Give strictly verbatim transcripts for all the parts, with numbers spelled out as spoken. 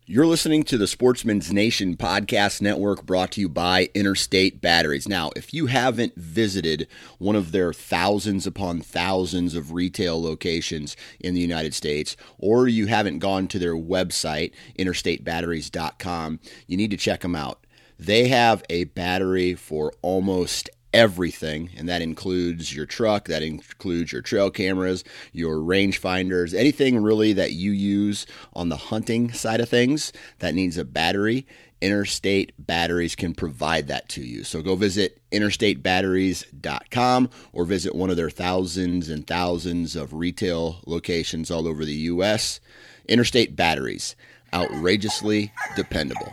You're listening to the Sportsman's Nation Podcast Network, brought to you by Interstate Batteries. Now, if you haven't visited one of their thousands upon thousands of retail locations in the United States, or you haven't gone to their website, interstate batteries dot com, you need to check them out. They have a battery for almost everything, and that includes your truck, that includes your trail cameras, your rangefinders, anything really that you use on the hunting side of things that needs a battery. Interstate Batteries can provide that to you. So go visit interstate batteries dot com or visit one of their thousands and thousands of retail locations all over the U S. Interstate Batteries, outrageously dependable.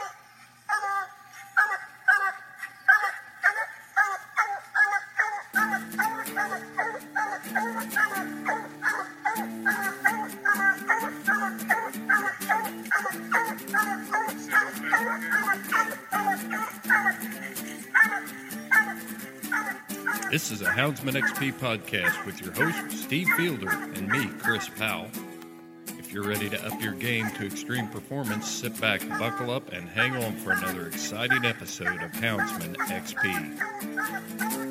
This is a Houndsman X P podcast with your host, Steve Fielder, and me, Chris Powell. If you're ready to up your game to extreme performance, sit back, buckle up, and hang on for another exciting episode of Houndsman X P.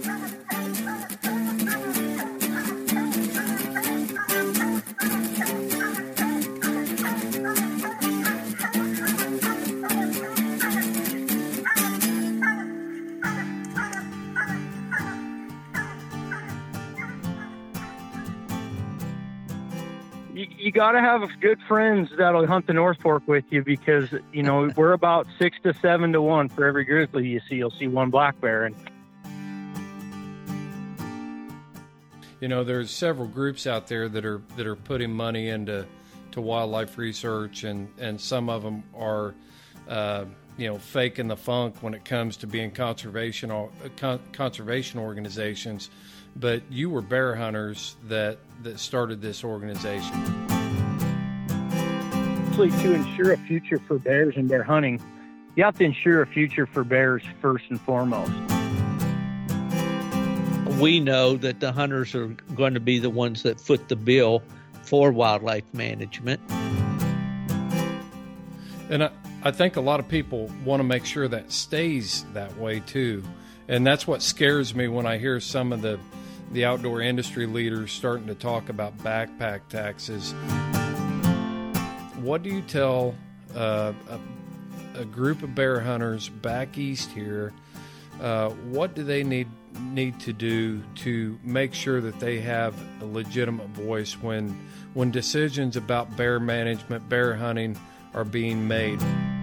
You got to have good friends that'll hunt the North Fork with you, because, you know, we're about six to seven to one for every grizzly you see. You'll see one black bear. And you know, there's several groups out there that are that are putting money into to wildlife research, and, and some of them are, uh, you know, faking the funk when it comes to being conservation uh, con- conservation organizations. But you were bear hunters that, that started this organization. To ensure a future for bears and bear hunting, you have to ensure a future for bears first and foremost. We know that the hunters are going to be the ones that foot the bill for wildlife management. And I, I think a lot of people want to make sure that stays that way too. And that's what scares me when I hear some of the, the outdoor industry leaders starting to talk about backpack taxes. What do you tell uh, a, a group of bear hunters back east here? Uh, what do they need need to do to make sure that they have a legitimate voice when when decisions about bear management, bear hunting are being made?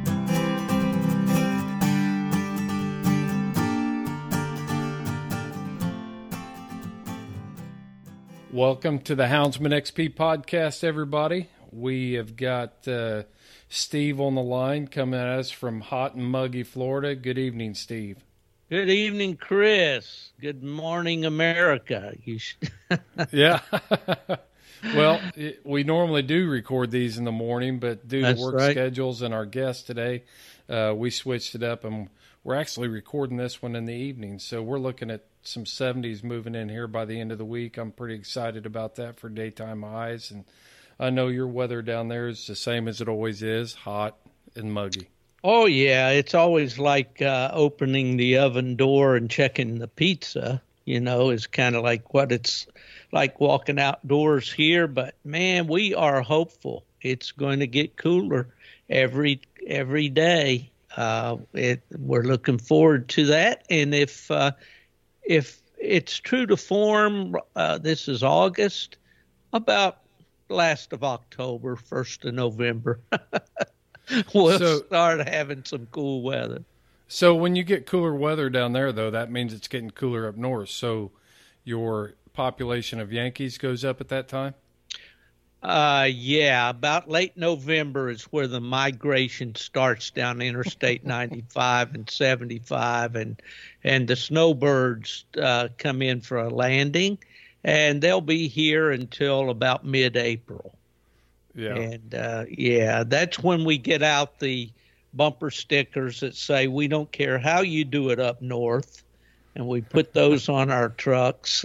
Welcome to the Houndsman X P podcast, everybody. We have got uh, Steve on the line coming at us from hot and muggy Florida. Good evening, Steve. Good evening, Chris. Good morning, America. You sh- Yeah. Well, it, we normally do record these in the morning, but due That's to work right. schedules and our guest today, uh, we switched it up, and we're actually recording this one in the evening. So we're looking at some seventies moving in here by the end of the week. I'm pretty excited about that for daytime highs, and I know your weather down there is the same as it always is, hot and muggy. Oh, yeah. It's always like uh, opening the oven door and checking the pizza, you know, is kind of like what it's like walking outdoors here. But, man, we are hopeful. It's going to get cooler every every day. Uh, it, we're looking forward to that. And if uh, if it's true to form, uh, this is August, about last of October, first of November, we'll So- start having some cool weather. So when you get cooler weather down there, though, that means it's getting cooler up north. So your population of Yankees goes up at that time? Uh, yeah, about late November is where the migration starts down Interstate ninety-five and seventy-five, and and the snowbirds uh, come in for a landing, and they'll be here until about mid-April. Yeah. And, uh, yeah, that's when we get out the bumper stickers that say, we don't care how you do it up north, and we put those on our trucks, and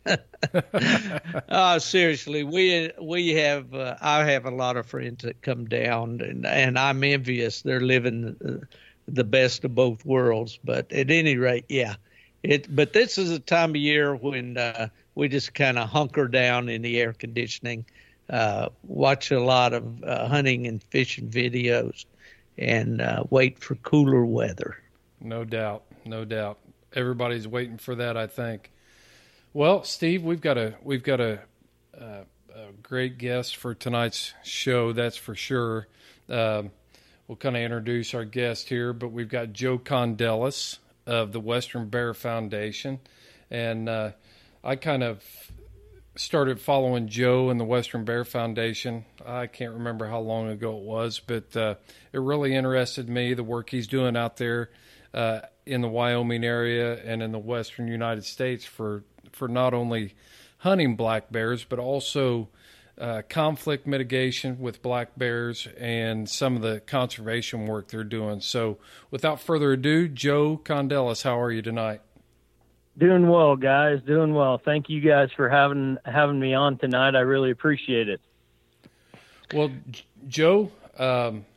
uh, seriously, we we have uh, I have a lot of friends that come down, and and I'm envious. They're living the, the best of both worlds. But at any rate, yeah, it. But this is a time of year when uh, we just kind of hunker down in the air conditioning, uh, watch a lot of uh, hunting and fishing videos, and uh, wait for cooler weather. No doubt, no doubt. Everybody's waiting for that, I think. Well, Steve, we've got a we've got a, uh, a great guest for tonight's show. That's for sure. Um, we'll kind of introduce our guest here, but we've got Joe Kondelis of the Western Bear Foundation, and uh, I kind of started following Joe and the Western Bear Foundation. I can't remember how long ago it was, but uh, it really interested me, the work he's doing out there uh, in the Wyoming area and in the western United States for, for not only hunting black bears, but also uh, conflict mitigation with black bears and some of the conservation work they're doing. So without further ado, Joe Kondelis, how are you tonight? Doing well, guys. Doing well. Thank you guys for having having me on tonight. I really appreciate it. Well, Joe, um,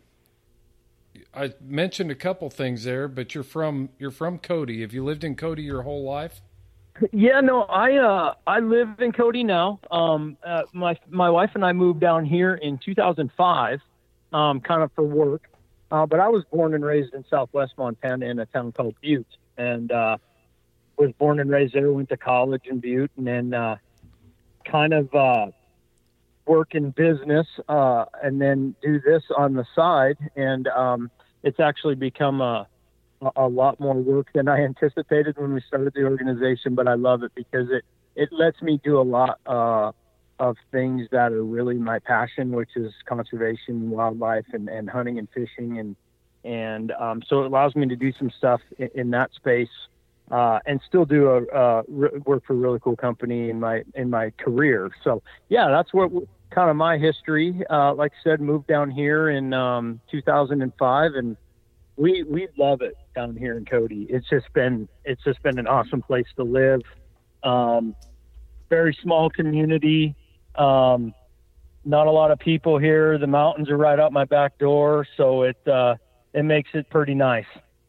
I mentioned a couple things there, but you're from you're from Cody. Have you lived in Cody your whole life? Yeah, no, I uh, I live in Cody now. Um, uh, my my wife and I moved down here in two thousand five, um, kind of for work. Uh, but I was born and raised in Southwest Montana in a town called Butte, and uh, was born and raised there. Went to college in Butte, and then uh, kind of uh, work in business, uh, and then do this on the side. And um, it's actually become a a lot more work than I anticipated when we started the organization, but I love it because it, it lets me do a lot uh, of things that are really my passion, which is conservation, wildlife, and, and hunting and fishing. And, and um, so it allows me to do some stuff in, in that space uh, and still do a, uh, re- work for a really cool company in my, in my career. So yeah, that's what kind of my history. Uh, like I said, moved down here in um, two thousand five, and we, we love it down here in Cody. It's just been, it's just been an awesome place to live. Um, very small community. Um, not a lot of people here. The mountains are right out my back door. So it, uh, it makes it pretty nice.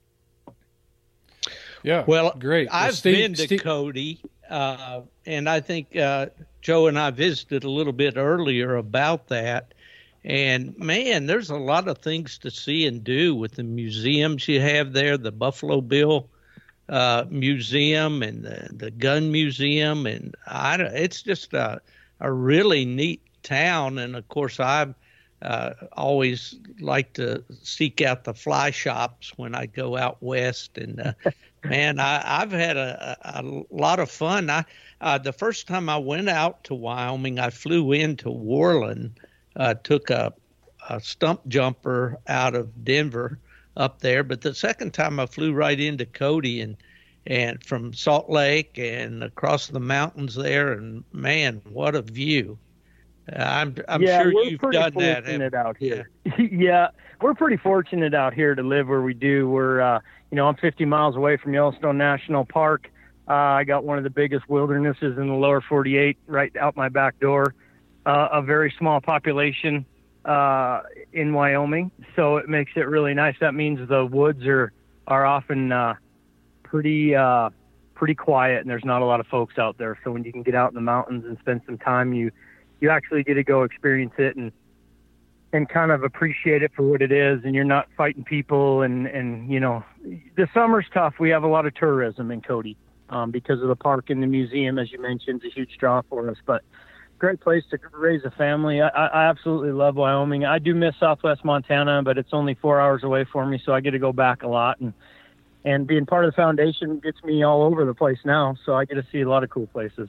Yeah. Well, great. I've well, Steve, been to Steve... Cody, uh, and I think, uh, Joe and I visited a little bit earlier about that. And, man, there's a lot of things to see and do with the museums you have there, the Buffalo Bill uh, Museum and the, the Gun Museum. And I, it's just a, a really neat town. And, of course, I uh, always like to seek out the fly shops when I go out west. And, uh, man, I, I've had a, a lot of fun. I uh, the first time I went out to Wyoming, I flew into Worland. Uh, took a, a stump jumper out of Denver up there, but the second time I flew right into Cody and and from Salt Lake and across the mountains there, and man, what a view! Uh, I'm I'm yeah, sure we're you've pretty done that. Fortunate out here. Yeah. yeah, we're pretty fortunate out here to live where we do. We're uh, you know I'm fifty miles away from Yellowstone National Park. Uh, I got one of the biggest wildernesses in the lower forty-eight right out my back door. Uh, a very small population uh, in Wyoming, so it makes it really nice. That means the woods are are often uh, pretty uh, pretty quiet, and there's not a lot of folks out there. So when you can get out in the mountains and spend some time, you you actually get to go experience it and and kind of appreciate it for what it is. And you're not fighting people. And and you know, the summer's tough. We have a lot of tourism in Cody um, because of the park and the museum, as you mentioned, is a huge draw for us. But great place to raise a family. I, I absolutely love Wyoming. I do miss Southwest Montana, but it's only four hours away for me, so I get to go back a lot. And and being part of the foundation gets me all over the place now, so I get to see a lot of cool places.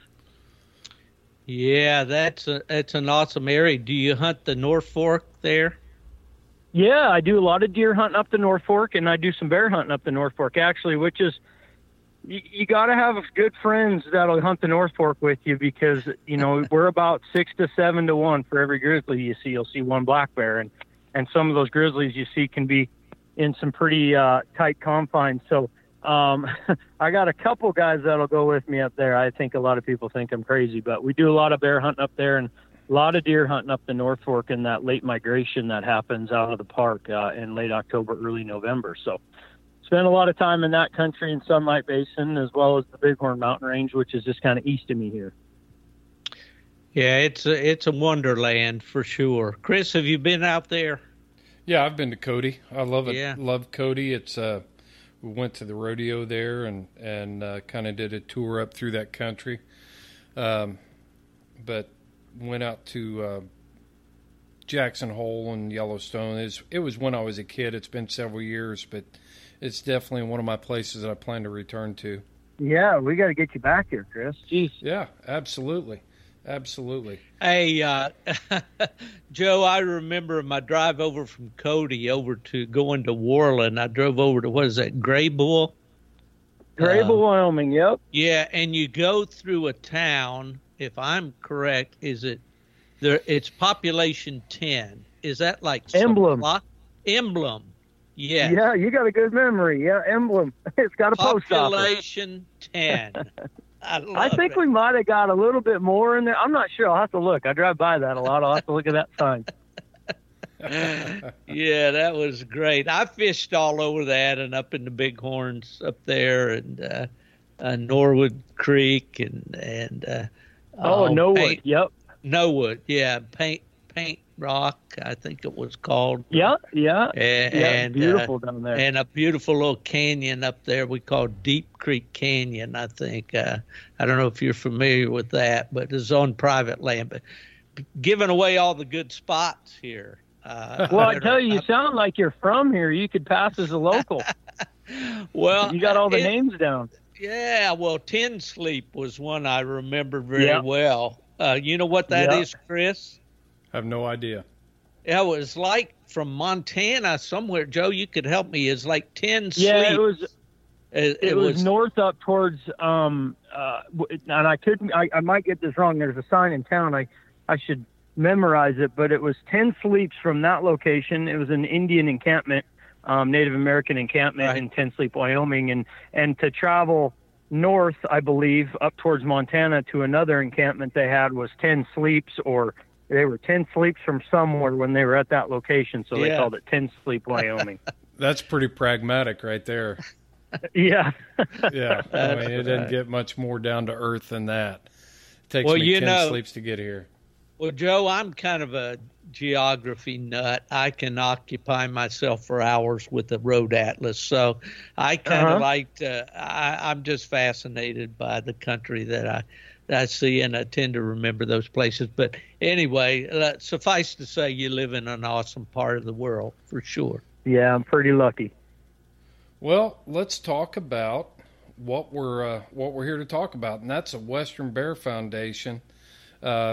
Yeah, that's a, that's an awesome area. Do you hunt the North Fork there? Yeah, I do a lot of deer hunting up the North Fork, and I do some bear hunting up the North Fork, actually, which is you, you got to have good friends that'll hunt the North Fork with you because, you know, we're about six to seven to one for every grizzly you see. You'll see one black bear, and, and some of those grizzlies you see can be in some pretty uh, tight confines. So Um, I got a couple guys that'll go with me up there. I think a lot of people think I'm crazy, but we do a lot of bear hunting up there and a lot of deer hunting up the North Fork in that late migration that happens out of the park uh, in late October, early November. So spend a lot of time in that country and Sunlight Basin, as well as the Bighorn Mountain Range, which is just kind of east of me here. Yeah, it's a, it's a wonderland for sure. Chris, have you been out there? Yeah, I've been to Cody. I love it. Yeah. Love Cody. It's uh, we went to the rodeo there and and uh, kind of did a tour up through that country. Um, but went out to uh, Jackson Hole and Yellowstone. It's, it was when I was a kid. It's been several years, but it's definitely one of my places that I plan to return to. Yeah, we got to get you back here, Chris. Jeez. Yeah, absolutely. Absolutely. Hey, uh, Joe, I remember my drive over from Cody over to going to Worland. I drove over to, what is that, Graybull? Graybull, uh, Wyoming, yep. Yeah, and you go through a town, if I'm correct, is it, there? It's population ten. Is that like Emblem? Supply? Emblem. Yeah. Yeah, you got a good memory. Yeah, Emblem. It's got a post office. Population ten. I, I think it. we might have got a little bit more in there. I'm not sure. I'll have to look. I drive by that a lot. I'll have to look at that sign. Yeah, that was great. I fished all over that and up in the Bighorns up there and uh, uh, Norwood Creek and and uh, oh, um, Norwood. Paint, Yep. Norwood. Yeah, Paint Paint Rock, I think it was called. Yeah, yeah. And, yeah, and beautiful uh, down there. And a beautiful little canyon up there we call Deep Creek Canyon, I think. Uh, I don't know if you're familiar with that, but it's on private land. But giving away all the good spots here. Uh, well, I tell you, you sound like you're from here. You could pass as a local. Well, you got all the it, names down. Yeah, well, Ten Sleep was one I remember very yep. well. Uh, you know what that yep. is, Chris? I have no idea. It was like from Montana somewhere. Joe, you could help me. It's like Ten Sleep. Yeah, it was. It, it, it was, was north up towards, um, uh, and I couldn't. I, I might get this wrong. There's a sign in town. I, I should memorize it, but it was Ten Sleeps from that location. It was an Indian encampment, um, Native American encampment right. in Ten Sleep, Wyoming, and and to travel north, I believe, up towards Montana to another encampment they had was Ten Sleeps, or they were ten sleeps from somewhere when they were at that location, so yeah. they called it Ten Sleep, Wyoming. That's pretty pragmatic right there. Yeah. Yeah. I mean, it didn't get much more down to earth than that. It takes well, me you ten know, sleeps to get here. Well, Joe, I'm kind of a geography nut. I can occupy myself for hours with the road atlas. So I kind of uh-huh. like to, I, I'm just fascinated by the country that I, that I see, and I tend to remember those places. But anyway, uh, suffice to say, you live in an awesome part of the world for sure. Yeah, I'm pretty lucky. Well, let's talk about what we're uh, what we're here to talk about, and that's the Western Bear Foundation. Uh,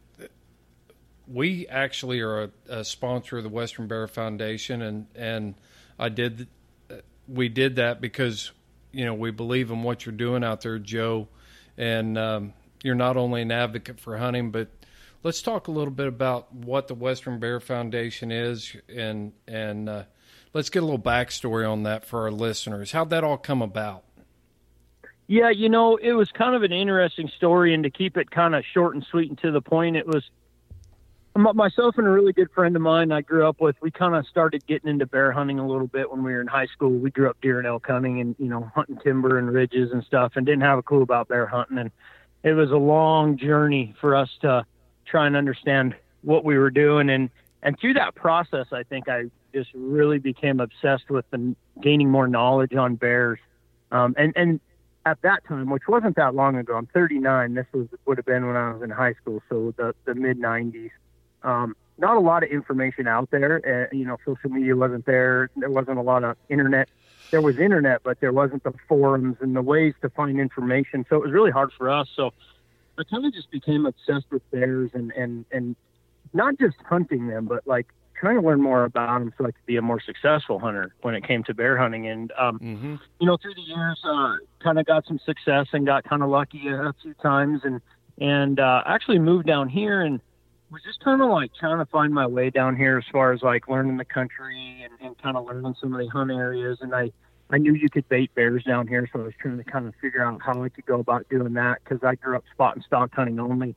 we actually are a, a sponsor of the Western Bear Foundation, and and I did we did that because you know we believe in what you're doing out there, Joe, and um, you're not only an advocate for hunting, but let's talk a little bit about what the Western Bear Foundation is, and and uh, let's get a little backstory on that for our listeners. How'd that all come about? Yeah, you know, it was kind of an interesting story, and to keep it kind of short and sweet and to the point, it was myself and a really good friend of mine I grew up with. We kind of started getting into bear hunting a little bit when we were in high school. We grew up deer and elk hunting and, you know, hunting timber and ridges and stuff, and didn't have a clue about bear hunting. And it was a long journey for us to try and understand what we were doing. And, and through that process, I think I just really became obsessed with the, gaining more knowledge on bears. Um, and, and at that time, which wasn't that long ago, I'm thirty-nine. This was would have been when I was in high school, so the, the mid nineties. Um, not a lot of information out there. Uh, you know, social media wasn't there. There wasn't a lot of internet. There was internet, but there wasn't the forums and the ways to find information. So it was really hard for us. So I kind of just became obsessed with bears and, and, and not just hunting them, but like trying to learn more about them so I could be a more successful hunter when it came to bear hunting. And, um, mm-hmm. you know, through the years, uh, kind of got some success and got kind of lucky a, a few times and, and, uh, actually moved down here and was just kind of like trying to find my way down here as far as like learning the country and, and kind of learning some of the hunt areas. And I, I knew you could bait bears down here, so I was trying to kind of figure out how I could go about doing that because I grew up spot and stalk hunting only.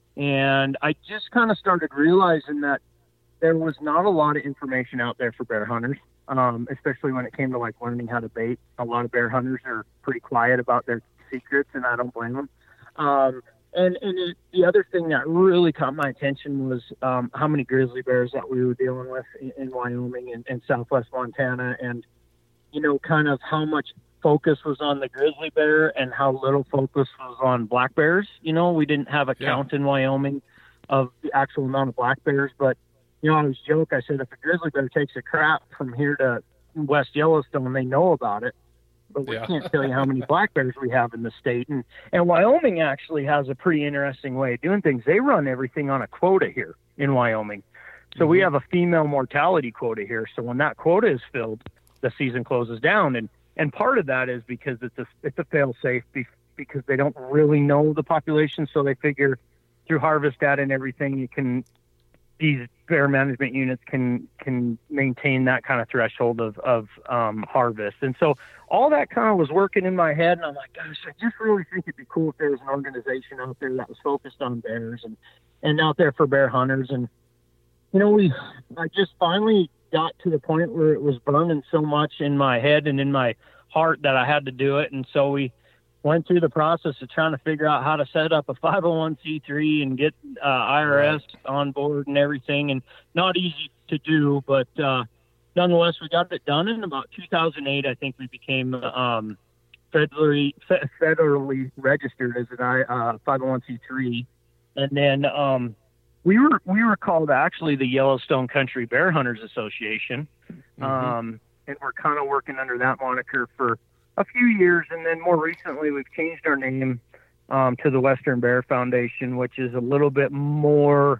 And I just kind of started realizing that there was not a lot of information out there for bear hunters, um, especially when it came to like learning how to bait. A lot of bear hunters are pretty quiet about their secrets, and I don't blame them. Um, and and it, the other thing that really caught my attention was um, how many grizzly bears that we were dealing with in, in Wyoming and, and Southwest Montana, and you know, kind of how much focus was on the grizzly bear and how little focus was on black bears. You know, we didn't have a Yeah. count in Wyoming of the actual amount of black bears, but you know, I always joke, I said, if a grizzly bear takes a crap from here to West Yellowstone, they know about it, but we Yeah. can't tell you how many black bears we have in the state. And, and Wyoming actually has a pretty interesting way of doing things. They run everything on a quota here in Wyoming. So Mm-hmm. we have a female mortality quota here. So when that quota is filled, the season closes down. And, and part of that is because it's a, it's a fail safe be, because they don't really know the population. So they figure through harvest data and everything, you can, these bear management units can, can maintain that kind of threshold of, of um, harvest. And so all that kind of was working in my head. And I'm like, gosh, I just really think it'd be cool if there was an organization out there that was focused on bears and, and out there for bear hunters. And, you know, we, I just finally got to the point where it was burning so much in my head and in my heart that I had to do it. And so we went through the process of trying to figure out how to set up a five oh one c three and get uh, I R S on board and everything. And not easy to do, but uh, nonetheless, we got it done. In about two thousand eight, I think we became um, federally fe- federally registered as an I, uh, five oh one c three. And then um, we were we were called actually the Yellowstone Country Bear Hunters Association. Mm-hmm. Um, and we're kind of working under that moniker for a few years. And then more recently, we've changed our name um, to the Western Bear Foundation, which is a little bit more,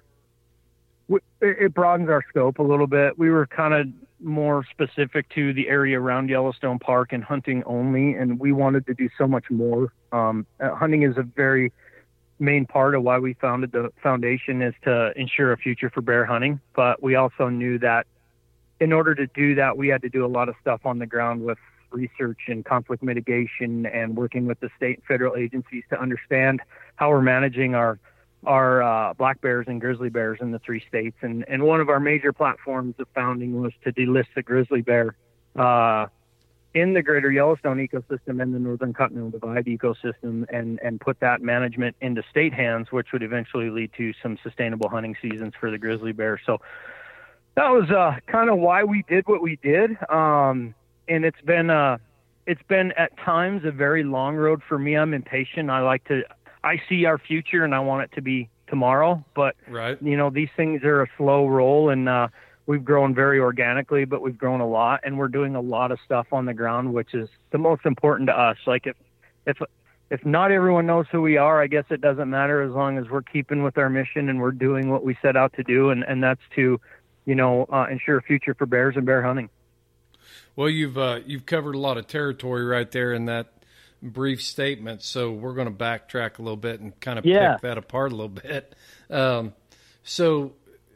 it broadens our scope a little bit. We were kind of more specific to the area around Yellowstone Park and hunting only, and we wanted to do so much more. Um, uh, hunting is a very main part of why we founded the foundation, is to ensure a future for bear hunting. But we also knew that in order to do that, we had to do a lot of stuff on the ground with research and conflict mitigation and working with the state and federal agencies to understand how we're managing our our uh, black bears and grizzly bears in the three states. And, and one of our major platforms of founding was to delist the grizzly bear uh, in the greater Yellowstone ecosystem and the Northern Continental Divide ecosystem, and, and put that management into state hands, which would eventually lead to some sustainable hunting seasons for the grizzly bear. So that was uh, kind of why we did what we did. Um, and it's been, uh, it's been at times a very long road for me. I'm impatient. I like to, I see our future and I want it to be tomorrow, but Right. you know, these things are a slow roll, and uh, we've grown very organically, but we've grown a lot, and we're doing a lot of stuff on the ground, which is the most important to us. Like if, if, if not everyone knows who we are, I guess it doesn't matter, as long as we're keeping with our mission and we're doing what we set out to do. And, and that's to, you know, uh, ensure a future for bears and bear hunting. Well, you've uh, you've covered a lot of territory right there in that brief statement, so we're going to backtrack a little bit and kind of Yeah. pick that apart a little bit. Um, so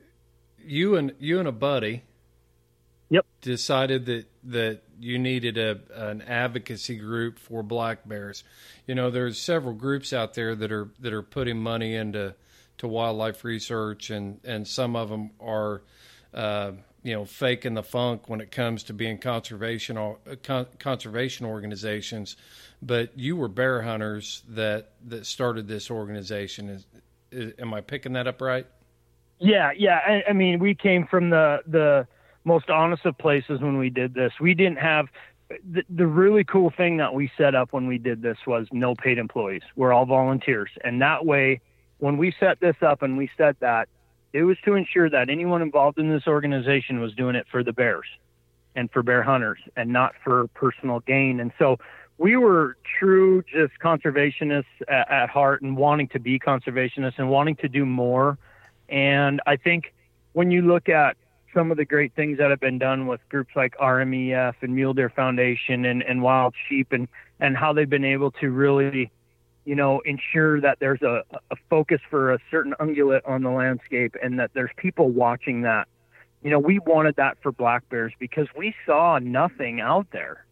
you and you and a buddy, Yep. decided that that you needed a an advocacy group for black bears. You know, there's several groups out there that are that are putting money into to wildlife research, and and some of them are. Uh, you know, faking the funk when it comes to being conservation or con- conservation organizations, but you were bear hunters that, that started this organization. Is, is, am I picking that up right? Yeah. Yeah. I, I mean, we came from the, the most honest of places when we did this. We didn't have the, the really cool thing that we set up when we did this was no paid employees. We're all volunteers. And that way, when we set this up and we said that, it was to ensure that anyone involved in this organization was doing it for the bears and for bear hunters and not for personal gain. And so we were true just conservationists at, at heart, and wanting to be conservationists and wanting to do more. And I think when you look at some of the great things that have been done with groups like R M E F and Mule Deer Foundation and, and Wild Sheep, and, and how they've been able to really, you know, ensure that there's a, a focus for a certain ungulate on the landscape, and that there's people watching that. You know, we wanted that for black bears because we saw nothing out there.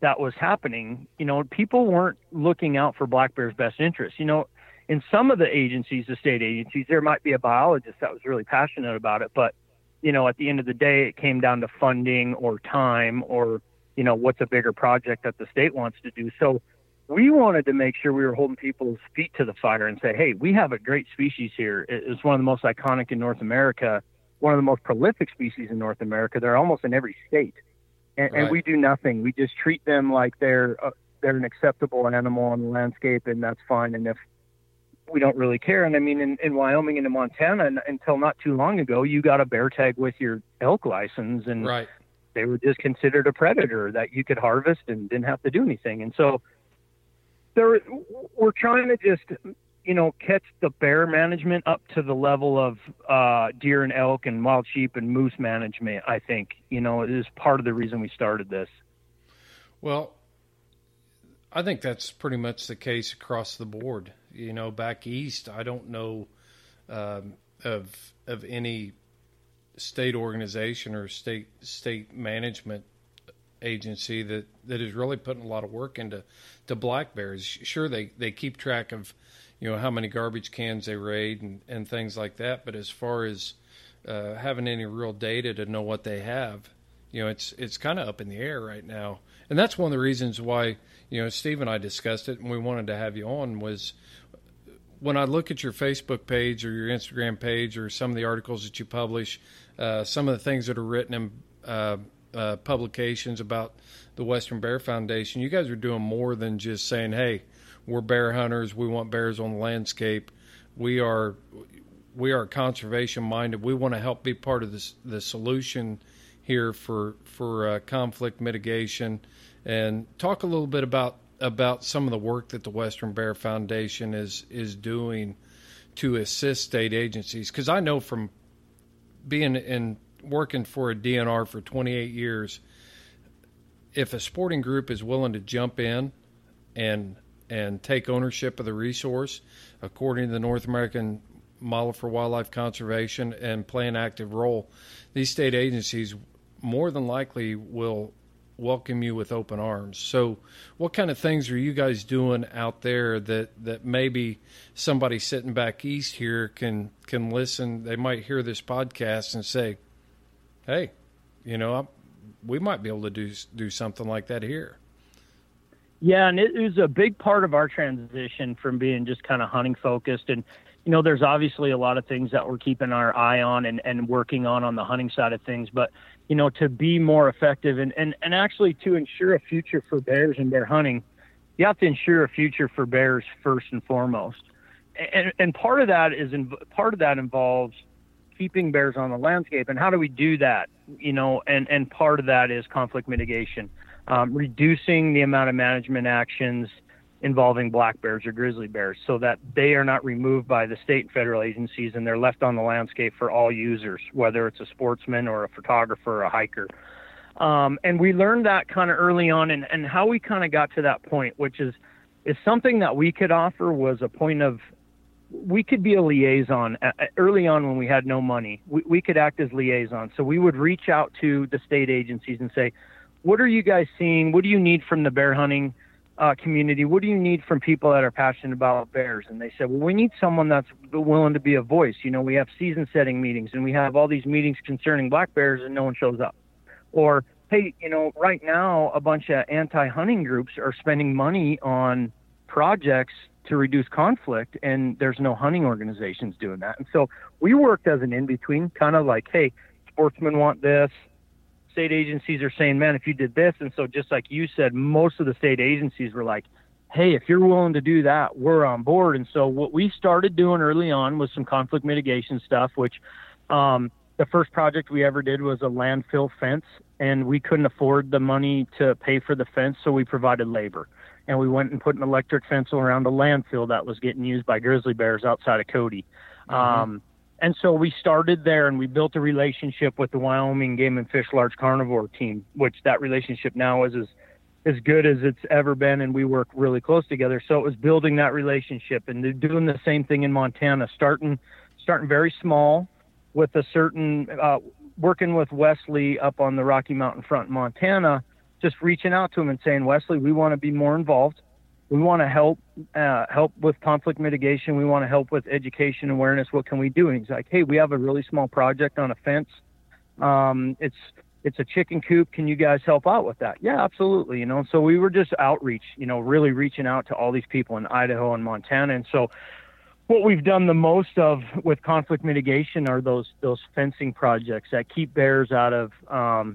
that was happening, you know, people weren't looking out for black bear's best interests. You know, in some of the agencies, the state agencies, there might be a biologist that was really passionate about it, but, you know, at the end of the day, it came down to funding or time or, you know, what's a bigger project that the state wants to do. So we wanted to make sure we were holding people's feet to the fire and say, hey, we have a great species here. It's one of the most iconic in North America, one of the most prolific species in North America. They're almost in every state. And, right. and we do nothing. We just treat them like they're uh, they're an acceptable animal on the landscape, and that's fine. And if we don't really care, and I mean, in, in Wyoming and in Montana, and, until not too long ago, you got a bear tag with your elk license, and right. they were just considered a predator that you could harvest and didn't have to do anything. And so there, we're trying to just, you know, catch the bear management up to the level of uh, deer and elk and wild sheep and moose management. I think, you know, is part of the reason we started this. Well, I think that's pretty much the case across the board. You know, back east, I don't know um, of of any state organization or state state management agency that, that is really putting a lot of work into to black bears. Sure, they, they keep track of, you know, how many garbage cans they raid and, and things like that. But as far as uh, having any real data to know what they have, you know, it's it's kind of up in the air right now. And that's one of the reasons why, you know, Steve and I discussed it and we wanted to have you on was when I look at your Facebook page or your Instagram page or some of the articles that you publish, uh, some of the things that are written in uh, uh, publications about the Western Bear Foundation, you guys are doing more than just saying, hey, we're bear hunters, we want bears on the landscape. We are we are conservation minded. We want to help be part of this, the solution here for for uh, conflict mitigation. And talk a little bit about about some of the work that the Western Bear Foundation is is doing to assist state agencies. Because I know from being in working for a D N R for twenty-eight years, if a sporting group is willing to jump in and and take ownership of the resource, according to the North American Model for Wildlife Conservation, and play an active role, these state agencies more than likely will welcome you with open arms. So what kind of things are you guys doing out there that, that maybe somebody sitting back east here can can listen? They might hear this podcast and say, hey, you know, I'm, we might be able to do do something like that here. Yeah, and it was a big part of our transition from being just kind of hunting focused. And, you know, there's obviously a lot of things that we're keeping our eye on and, and working on on the hunting side of things. But, you know, to be more effective and, and, and actually to ensure a future for bears and bear hunting, you have to ensure a future for bears first and foremost. And, and part of that is in, part of that involves keeping bears on the landscape. And how do we do that? You know, and, and part of that is conflict mitigation. Um, reducing the amount of management actions involving black bears or grizzly bears so that they are not removed by the state and federal agencies and they're left on the landscape for all users, whether it's a sportsman or a photographer or a hiker. Um, and we learned that kind of early on, and, and how we kind of got to that point, which is, is something that we could offer was a point of, we could be a liaison. Early on when we had no money, we, we could act as liaisons. So we would reach out to the state agencies and say, what are you guys seeing? What do you need from the bear hunting uh, community? What do you need from people that are passionate about bears? And they said, well, we need someone that's willing to be a voice. You know, we have season setting meetings and we have all these meetings concerning black bears and no one shows up. Or, hey, you know, right now a bunch of anti-hunting groups are spending money on projects to reduce conflict and there's no hunting organizations doing that. And so we worked as an in-between, kind of like, hey, sportsmen want this. State agencies are saying, man, if you did this. And so just like you said, most of the state agencies were like, hey, if you're willing to do that, we're on board. And so what we started doing early on was some conflict mitigation stuff, which um, the first project we ever did was a landfill fence, and we couldn't afford the money to pay for the fence, so we provided labor. And we went and put an electric fence around a landfill that was getting used by grizzly bears outside of Cody. Mm-hmm. Um, And so we started there, and we built a relationship with the Wyoming Game and Fish Large Carnivore team, which that relationship now is as, as good as it's ever been, and we work really close together. So it was building that relationship, and they're doing the same thing in Montana, starting starting very small with a certain uh, working with Wesley up on the Rocky Mountain front in Montana just reaching out to them and saying, Wesley, we want to be more involved. We want to help uh, help with conflict mitigation. We want to help with education awareness. What can we do? And he's like, hey, we have a really small project on a fence. Um, it's it's a chicken coop. Can you guys help out with that? Yeah, absolutely. You know, so we were just outreach, you know, really reaching out to all these people in Idaho and Montana. And so what we've done the most of with conflict mitigation are those those fencing projects that keep bears out of um,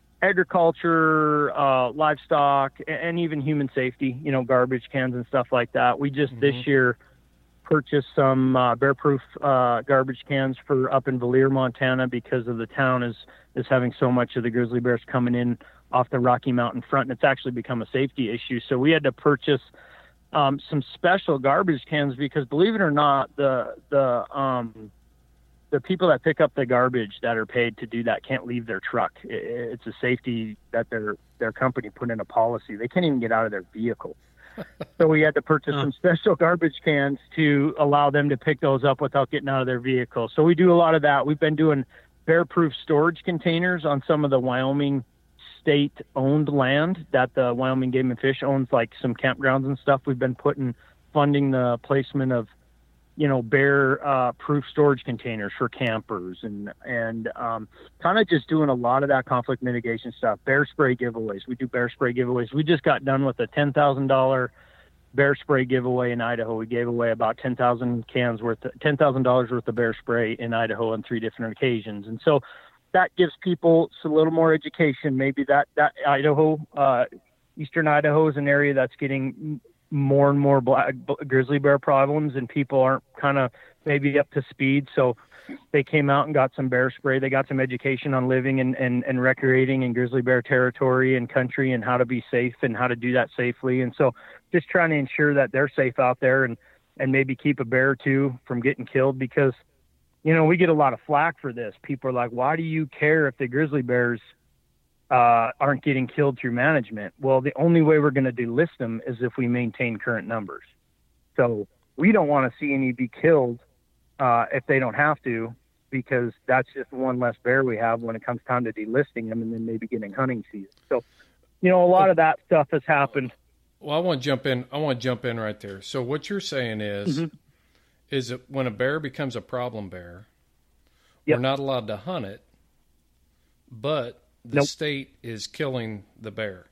agriculture, uh, livestock, and even human safety, you know, garbage cans and stuff like that. We just mm-hmm. this year purchased some uh, bear-proof uh, garbage cans for up in Valier, Montana, because of the town is, is having so much of the grizzly bears coming in off the Rocky Mountain front, and it's actually become a safety issue. So we had to purchase um, some special garbage cans because, believe it or not, the the um, the people that pick up the garbage that are paid to do that can't leave their truck. It's a safety that their their company put in a policy. They can't even get out of their vehicle. So we had to purchase some special garbage cans to allow them to pick those up without getting out of their vehicle. So we do a lot of that. We've been doing bear-proof storage containers on some of the Wyoming state-owned land that the Wyoming Game and Fish owns, like some campgrounds and stuff. We've been putting funding the placement of you know, bear uh, proof storage containers for campers and, and um, kind of just doing a lot of that conflict mitigation stuff. Bear spray giveaways. We do bear spray giveaways. We just got done with a ten thousand dollars bear spray giveaway in Idaho. We gave away about ten thousand cans worth, ten thousand dollars worth of bear spray in Idaho on three different occasions. And so that gives people a little more education. Maybe that, that Idaho, uh, Eastern Idaho is an area that's getting more and more black grizzly bear problems, and people aren't kind of maybe up to speed. So they came out and got some bear spray. They got some education on living and, and, and recreating in grizzly bear territory and country and how to be safe and how to do that safely. And so just trying to ensure that they're safe out there and, and maybe keep a bear or two from getting killed, because, you know, we get a lot of flack for this. People are like, why do you care if the grizzly bears Uh, aren't getting killed through management? Well, the only way we're going to delist them is if we maintain current numbers. So we don't want to see any be killed uh, if they don't have to, because that's just one less bear we have when it comes time to delisting them and then maybe getting hunting season. So, you know, a lot of that stuff has happened. Well, I want to jump in. I want to jump in right there. So what you're saying is, mm-hmm. is that when a bear becomes a problem bear, yep. we're not allowed to hunt it, but the nope. state is killing the bear.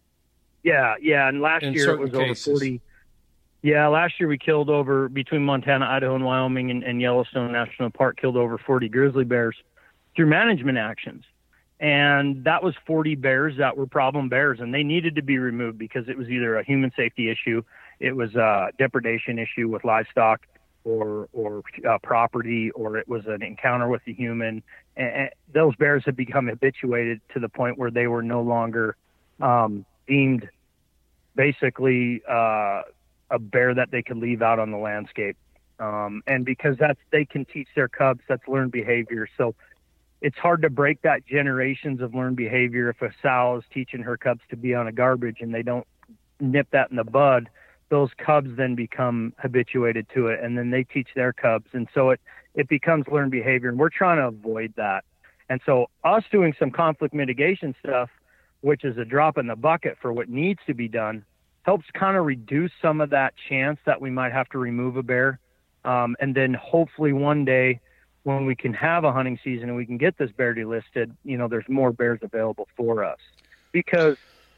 Yeah, yeah, and last In year it was cases. over forty. Yeah, last year we killed over, between Montana, Idaho, and Wyoming, and, and Yellowstone National Park, killed over forty grizzly bears through management actions. And that was forty bears that were problem bears, and they needed to be removed because it was either a human safety issue, it was a depredation issue with livestock, or or uh, property, or it was an encounter with a human. And those bears had become habituated to the point where they were no longer um, deemed basically uh, a bear that they could leave out on the landscape. Um, and because that's, they can teach their cubs, that's learned behavior. So it's hard to break that generations of learned behavior. If a sow is teaching her cubs to be on a garbage and they don't nip that in the bud, those cubs then become habituated to it, and then they teach their cubs. And so it, it becomes learned behavior, and we're trying to avoid that. And so us doing some conflict mitigation stuff, which is a drop in the bucket for what needs to be done, helps kind of reduce some of that chance that we might have to remove a bear. Um, and then hopefully one day when we can have a hunting season and we can get this bear delisted, you know, there's more bears available for us. Because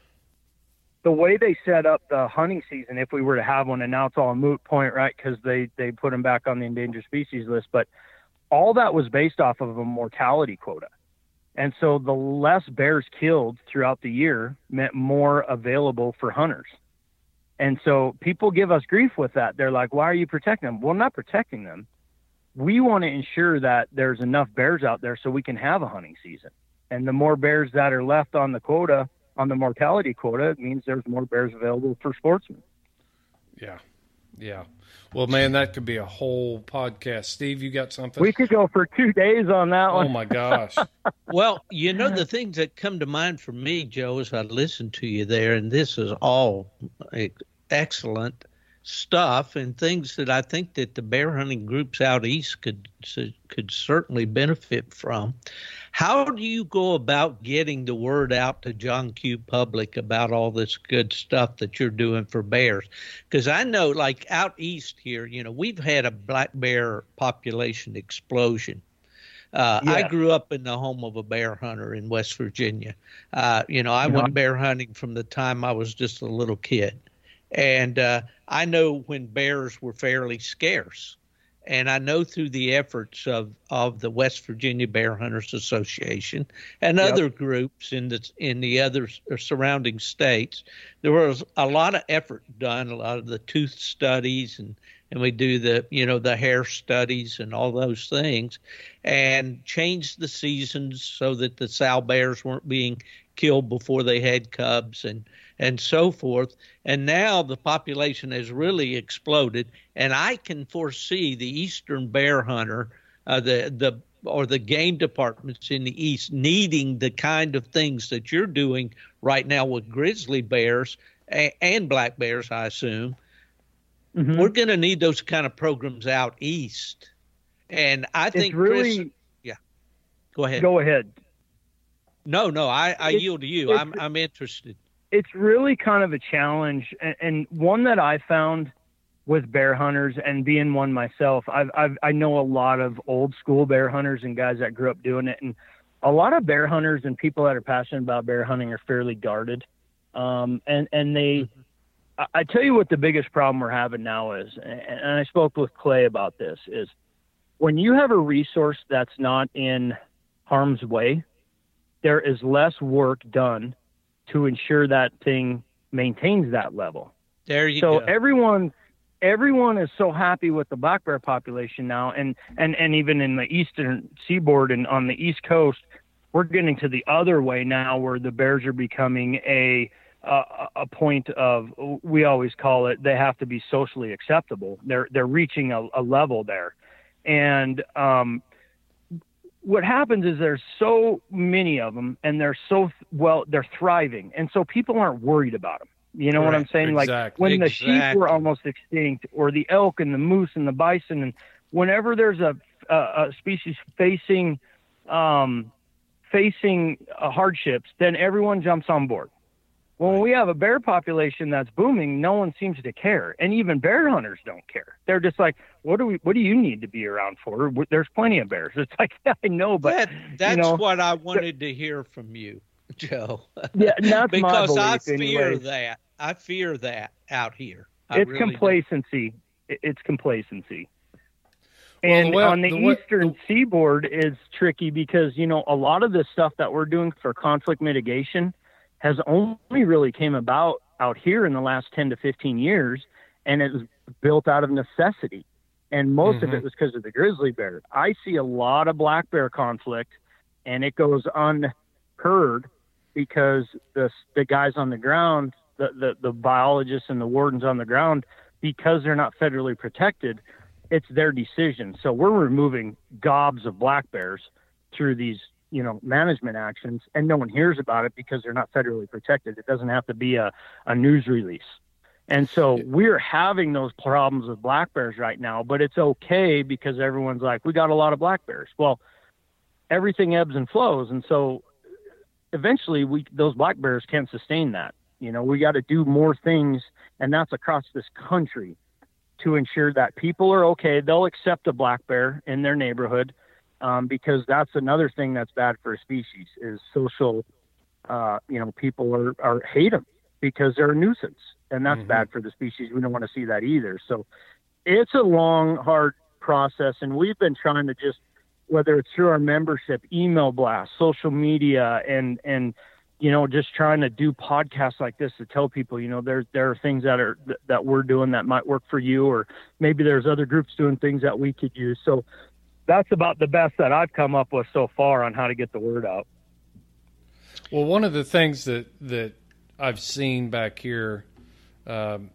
the way they set up the hunting season, if we were to have one, and now it's all a moot point, right? Because they, they put them back on the endangered species list, but all that was based off of a mortality quota. And so the less bears killed throughout the year meant more available for hunters. And so people give us grief with that. They're like, why are you protecting them? Well, I'm not protecting them. We want to ensure that there's enough bears out there so we can have a hunting season. And the more bears that are left on the quota, on the mortality quota, it means there's more bears available for sportsmen. Yeah. Yeah. Well, man, that could be a whole podcast. Steve, you got something? We could go for two days on that one. Oh, my gosh. Well, you know, the things that come to mind for me, Joe, as I listen to you there, and this is all excellent stuff and things that I think that the bear hunting groups out east could could certainly benefit from. How do you go about getting the word out to John Q. public about all this good stuff that you're doing for bears? Because I know, like out east here, you know, we've had a black bear population explosion. Uh, yeah. I grew up in the home of a bear hunter in West Virginia. Uh, you know, I yeah. went bear hunting from the time I was just a little kid. And uh, I know when bears were fairly scarce. And I know through the efforts of, of the West Virginia Bear Hunters Association and yep. other groups in the in the other surrounding states, there was a lot of effort done, a lot of the tooth studies, and, and we do the, you know, the hair studies and all those things, and changed the seasons so that the sow bears weren't being killed before they had cubs and and so forth. And now the population has really exploded, and I can foresee the eastern bear hunter, uh, the the or the game departments in the east needing the kind of things that you're doing right now with grizzly bears and, and black bears, I assume. Mm-hmm. We're going to need those kind of programs out east. And I think it's really, Chris, yeah, go ahead. Go ahead. No, no, I, I yield to you. I'm I'm interested. It's really kind of a challenge, and, and one that I found with bear hunters, and being one myself, I've, I've I know a lot of old school bear hunters and guys that grew up doing it, and a lot of bear hunters and people that are passionate about bear hunting are fairly guarded, um, and and they. Mm-hmm. I, I tell you what the biggest problem we're having now is, and I spoke with Clay about this, is when you have a resource that's not in harm's way, there is less work done to ensure that thing maintains that level. There you so go. So everyone, everyone is so happy with the black bear population now, and, and, and even in the eastern seaboard and on the East Coast, we're getting to the other way now where the bears are becoming a a, a point of, we always call it, they have to be socially acceptable. They're they're reaching a, a level there, and um, what happens is there's so many of them, and they're so well, they're thriving, and so people aren't worried about them. You know right. what I'm saying? Exactly. Like when exactly. the sheep were almost extinct, or the elk and the moose and the bison, and whenever there's a a, a species facing um, facing uh, hardships, then everyone jumps on board. Well, when we have a bear population that's booming, no one seems to care, and even bear hunters don't care. They're just like, "What do we? What do you need to be around for? There's plenty of bears." It's like, yeah, I know, but that, that's you know, what I wanted to hear from you, Joe. Yeah, that's because my I fear anyway. that. I fear that out here. I it's really complacency. Do. It's complacency. Well, and well, on the, the eastern the, seaboard, it's tricky because you know a lot of the stuff that we're doing for conflict mitigation has only really came about out here in the last ten to fifteen years, and it was built out of necessity. And most mm-hmm. of it was because of the grizzly bear. I see a lot of black bear conflict, and it goes unheard because the the guys on the ground, the, the, the biologists and the wardens on the ground, because they're not federally protected, it's their decision. So we're removing gobs of black bears through these you know, management actions, and no one hears about it because they're not federally protected. It doesn't have to be a, a news release. And so we're having those problems with black bears right now, but it's okay because everyone's like, we got a lot of black bears. Well, everything ebbs and flows. And so eventually we, those black bears can't sustain that. You know, we got to do more things, and that's across this country, to ensure that people are okay. They'll accept a black bear in their neighborhood. Um, because that's another thing that's bad for a species is social, uh, you know, people are, are hate them because they're a nuisance, and that's mm-hmm. bad for the species. We don't want to see that either. So it's a long, hard process. And we've been trying to just, whether it's through our membership, email blast, social media, and, and, you know, just trying to do podcasts like this to tell people, you know, there, there are things that are, that we're doing that might work for you, or maybe there's other groups doing things that we could use. So that's about the best that I've come up with so far on how to get the word out. Well, one of the things that, that I've seen back here, um,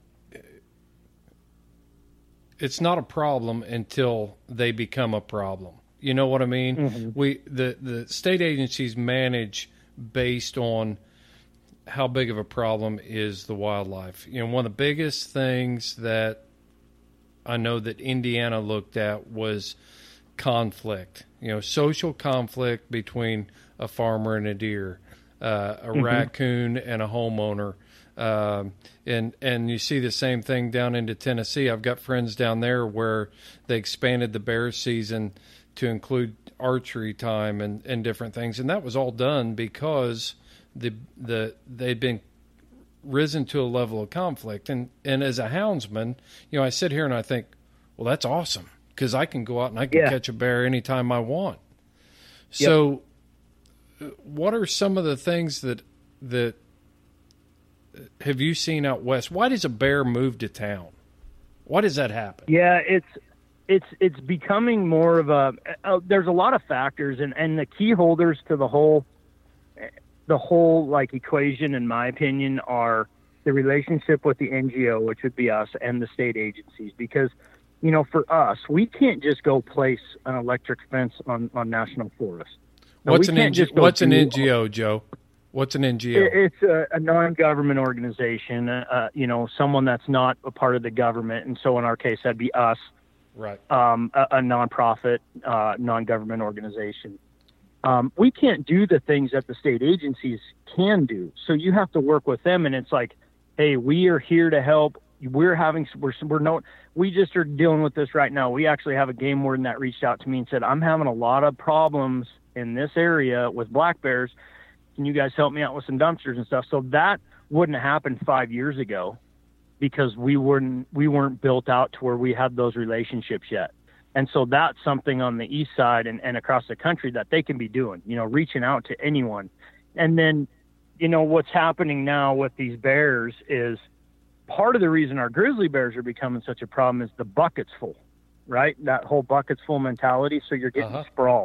it's not a problem until they become a problem. You know what I mean? Mm-hmm. We the, the state agencies manage based on how big of a problem is the wildlife. You know, one of the biggest things that I know that Indiana looked at was conflict, you know, social conflict between a farmer and a deer, uh, a mm-hmm. raccoon and a homeowner. Um, and, and you see the same thing down into Tennessee. I've got friends down there where they expanded the bear season to include archery time and, and different things. And that was all done because the, the, they'd been risen to a level of conflict. And, and as a houndsman, you know, I sit here and I think, well, that's awesome because I can go out and I can yeah. catch a bear anytime I want. Yep. So what are some of the things that, that have you seen out west? Why does a bear move to town? Why does that happen? Yeah, it's, it's, it's becoming more of a, uh, there's a lot of factors and, and the key holders to the whole, the whole like equation, in my opinion, are the relationship with the N G O, which would be us, and the state agencies. Because, you know, for us, we can't just go place an electric fence on, on national forest. No, what's an N G O? What's an N G O, Joe? What's an N G O? It's a, a non-government organization. Uh, you know, someone that's not a part of the government, and so in our case, that'd be us. Right. Um, a, a nonprofit, uh, non-government organization. Um, we can't do the things that the state agencies can do. So you have to work with them. And it's like, hey, we are here to help. We're having, we're, we're no, we just are dealing with this right now. We actually have a game warden that reached out to me and said, I'm having a lot of problems in this area with black bears. Can you guys help me out with some dumpsters and stuff? So that wouldn't happen five years ago because we weren't, we weren't built out to where we had those relationships yet. And so that's something on the east side and, and across the country that they can be doing, you know, reaching out to anyone. And then, you know, what's happening now with these bears is part of the reason our grizzly bears are becoming such a problem is the bucket's full, right? That whole bucket's full mentality. So you're getting uh-huh. sprawl.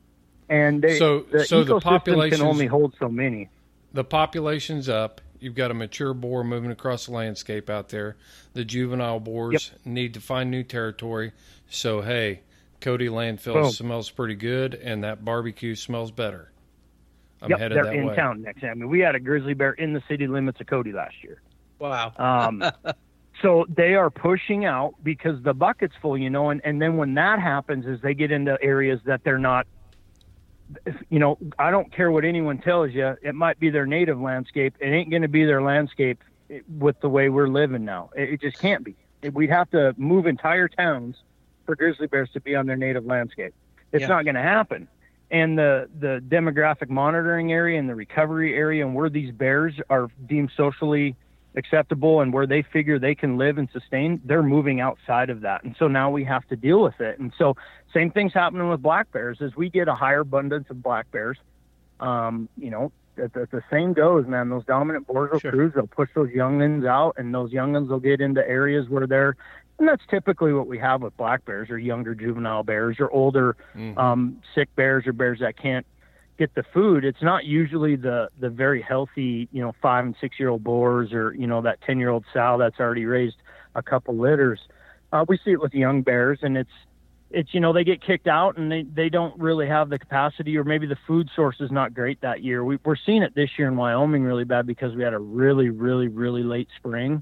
And they, so, the so the ecosystem can only hold so many. The population's up. You've got a mature boar moving across the landscape out there. The juvenile boars yep. need to find new territory. So, hey, Cody landfill Boom. smells pretty good, and that barbecue smells better. I'm yep, headed they're that in way. town next time. I mean, we had a grizzly bear in the city limits of Cody last year. Wow. Um, so they are pushing out because the bucket's full, you know, and, and then when that happens is they get into areas that they're not, you know, I don't care what anyone tells you. It might be their native landscape. It ain't going to be their landscape with the way we're living now. It, it just can't be. It, we'd have to move entire towns for grizzly bears to be on their native landscape. It's yeah. not going to happen. And the, the demographic monitoring area and the recovery area and where these bears are deemed socially acceptable and where they figure they can live and sustain, they're moving outside of that. And so now we have to deal with it. And so same thing's happening with black bears as we get a higher abundance of black bears. Um, you know, the, the, the same goes, man. Those dominant boars will sure. cruise, they'll push those youngins out, and those youngins will get into areas where they're, and that's typically what we have with black bears or younger juvenile bears or older mm-hmm. um, sick bears or bears that can't get the food. It's not usually the the very healthy, you know, five and six year old boars or, you know, that ten year old sow that's already raised a couple litters. Uh, we see it with young bears, and it's it's you know, they get kicked out and they they don't really have the capacity, or maybe the food source is not great that year. We, we're seeing it this year in Wyoming really bad because we had a really really really late spring.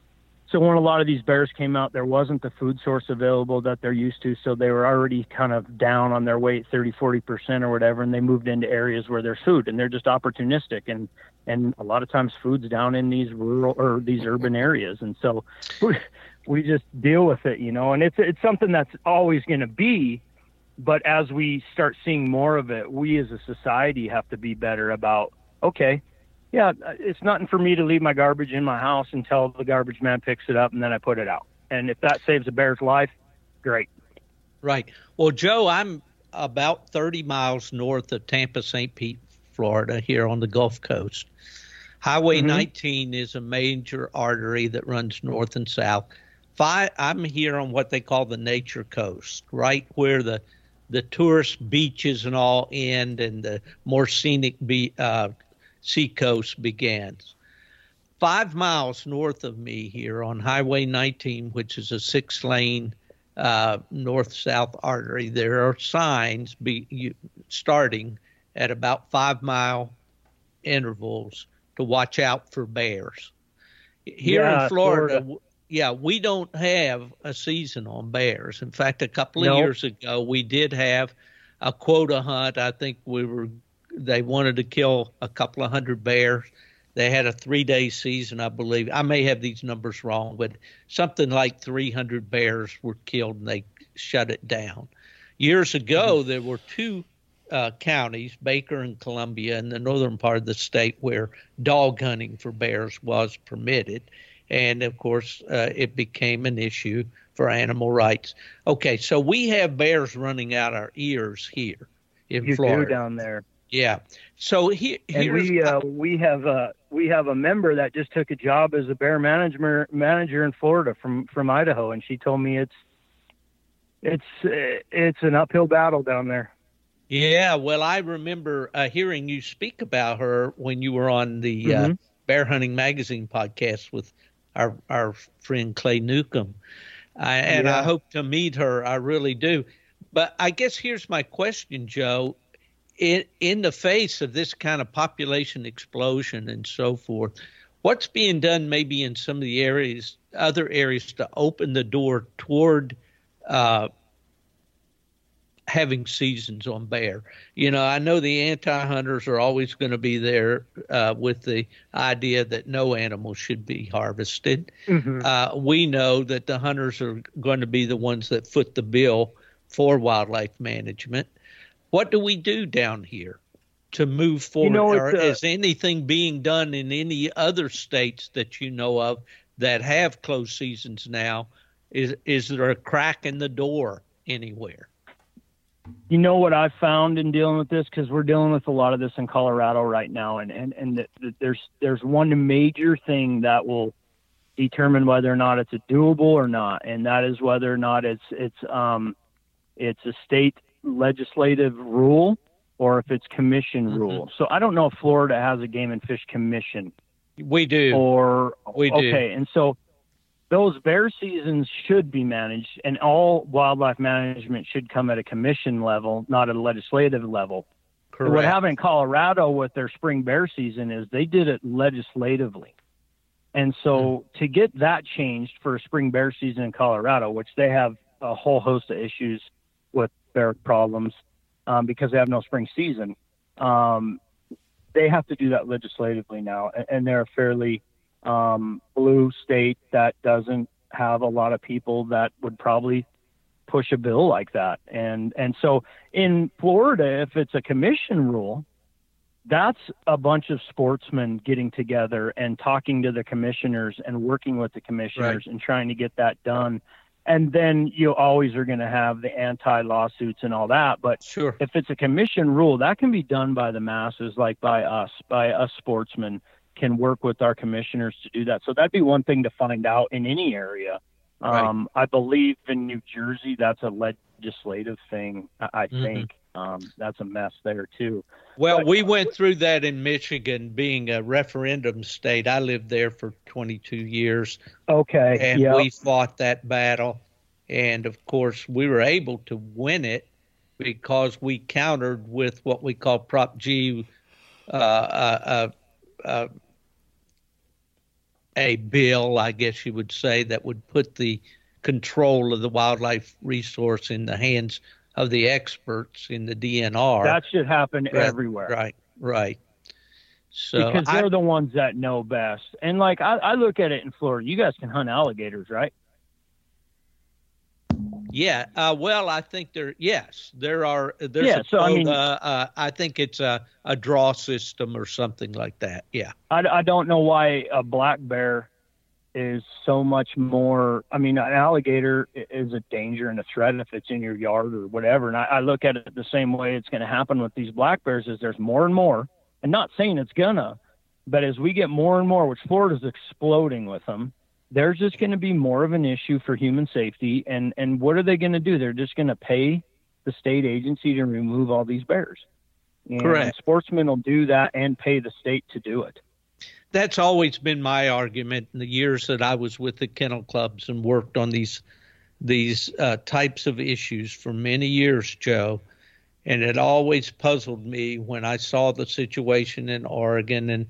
So when a lot of these bears came out, there wasn't the food source available that they're used to. So they were already kind of down on their weight, thirty, forty percent or whatever. And they moved into areas where there's food, and they're just opportunistic. And, and a lot of times food's down in these rural or these urban areas. And so we, we just deal with it, you know, and it's, it's something that's always going to be. But as we start seeing more of it, we as a society have to be better about, okay, yeah, it's nothing for me to leave my garbage in my house until the garbage man picks it up and then I put it out. And if that saves a bear's life, great. Right. Well, Joe, I'm about thirty miles north of Tampa, Saint Pete, Florida, here on the Gulf Coast. Highway mm-hmm. nineteen is a major artery that runs north and south. Five, I'm here on what they call the Nature Coast, right where the the tourist beaches and all end and the more scenic be, uh seacoast begins. Five miles north of me here on Highway nineteen, which is a six-lane uh, north-south artery, there are signs be, you, starting at about five-mile intervals to watch out for bears. Here Yeah, in Florida, Florida, yeah, we don't have a season on bears. In fact, a couple of Nope. years ago, we did have a quota hunt. I think we were they wanted to kill a couple of hundred bears. They had a three-day season, I believe. I may have these numbers wrong, but something like three hundred bears were killed, and they shut it down. Years ago, mm-hmm. there were two uh, counties, Baker and Columbia, in the northern part of the state where dog hunting for bears was permitted. And, of course, uh, it became an issue for animal rights. Okay, so we have bears running out our ears here in you Florida. do down there. Yeah. So he, and here's we uh, we have a we have a member that just took a job as a bear manager manager in Florida from from Idaho, and she told me it's it's uh, it's an uphill battle down there. Yeah. Well, I remember uh, hearing you speak about her when you were on the mm-hmm. uh, Bear Hunting Magazine podcast with our our friend Clay Newcomb, uh, and yeah. I hope to meet her. I really do. But I guess here's my question, Joe. In, in the face of this kind of population explosion and so forth, what's being done maybe in some of the areas, other areas, to open the door toward uh, having seasons on bear? You know, I know the anti-hunters are always going to be there uh, with the idea that no animal should be harvested. Mm-hmm. Uh, we know that the hunters are going to be the ones that foot the bill for wildlife management. What do we do down here to move forward? You know, or uh, is anything being done in any other states that you know of that have closed seasons now? Is is there a crack in the door anywhere? You know what I've found in dealing with this, because we're dealing with a lot of this in Colorado right now, and and and the, the, there's there's one major thing that will determine whether or not it's a doable or not, and that is whether or not it's it's um it's a state legislative rule or if it's commission mm-hmm. rule. So I don't know if Florida has a game and fish commission. We do. Or we do. Okay, and so those bear seasons should be managed, and all wildlife management should come at a commission level, not at a legislative level. Correct. What happened in Colorado with their spring bear season is they did it legislatively. And so mm-hmm. to get that changed for a spring bear season in Colorado, which they have a whole host of issues with bear problems um, because they have no spring season. Um, they have to do that legislatively now, and, and they're a fairly um, blue state that doesn't have a lot of people that would probably push a bill like that. And and so in Florida, if it's a commission rule, that's a bunch of sportsmen getting together and talking to the commissioners and working with the commissioners right. and trying to get that done. And then you always are going to have the anti-lawsuits and all that. But sure. if it's a commission rule, that can be done by the masses, like by us, by us sportsmen can work with our commissioners to do that. So that'd be one thing to find out in any area. Right. Um, I believe in New Jersey, that's a legislative thing, I, I mm-hmm. think. Um, that's a mess there, too. Well, but, we went through that in Michigan, being a referendum state. I lived there for twenty-two years. Okay. And yep. we fought that battle. And, of course, we were able to win it because we countered with what we call Prop G, uh, uh, uh, uh, a bill, I guess you would say, that would put the control of the wildlife resource in the hands of the experts in the D N R. That should happen right, everywhere. Right, right. So because they're I, the ones that know best. And, like, I, I look at it in Florida. You guys can hunt alligators, right? Yeah. Uh, well, I think there, yes, there are. There's yeah, a so, I mean, uh, uh, I think it's a, a draw system or something like that. Yeah. I, I don't know why a black bear is so much more. I mean, an alligator is a danger and a threat if it's in your yard or whatever. And I, I look at it the same way it's going to happen with these black bears is there's more and more, and not saying it's gonna, but as we get more and more, which Florida's exploding with them, there's just going to be more of an issue for human safety. And, and what are they going to do? They're just going to pay the state agency to remove all these bears. And Correct. Sportsmen will do that and pay the state to do it. That's always been my argument in the years that I was with the kennel clubs and worked on these these uh, types of issues for many years, Joe. And it always puzzled me when I saw the situation in Oregon and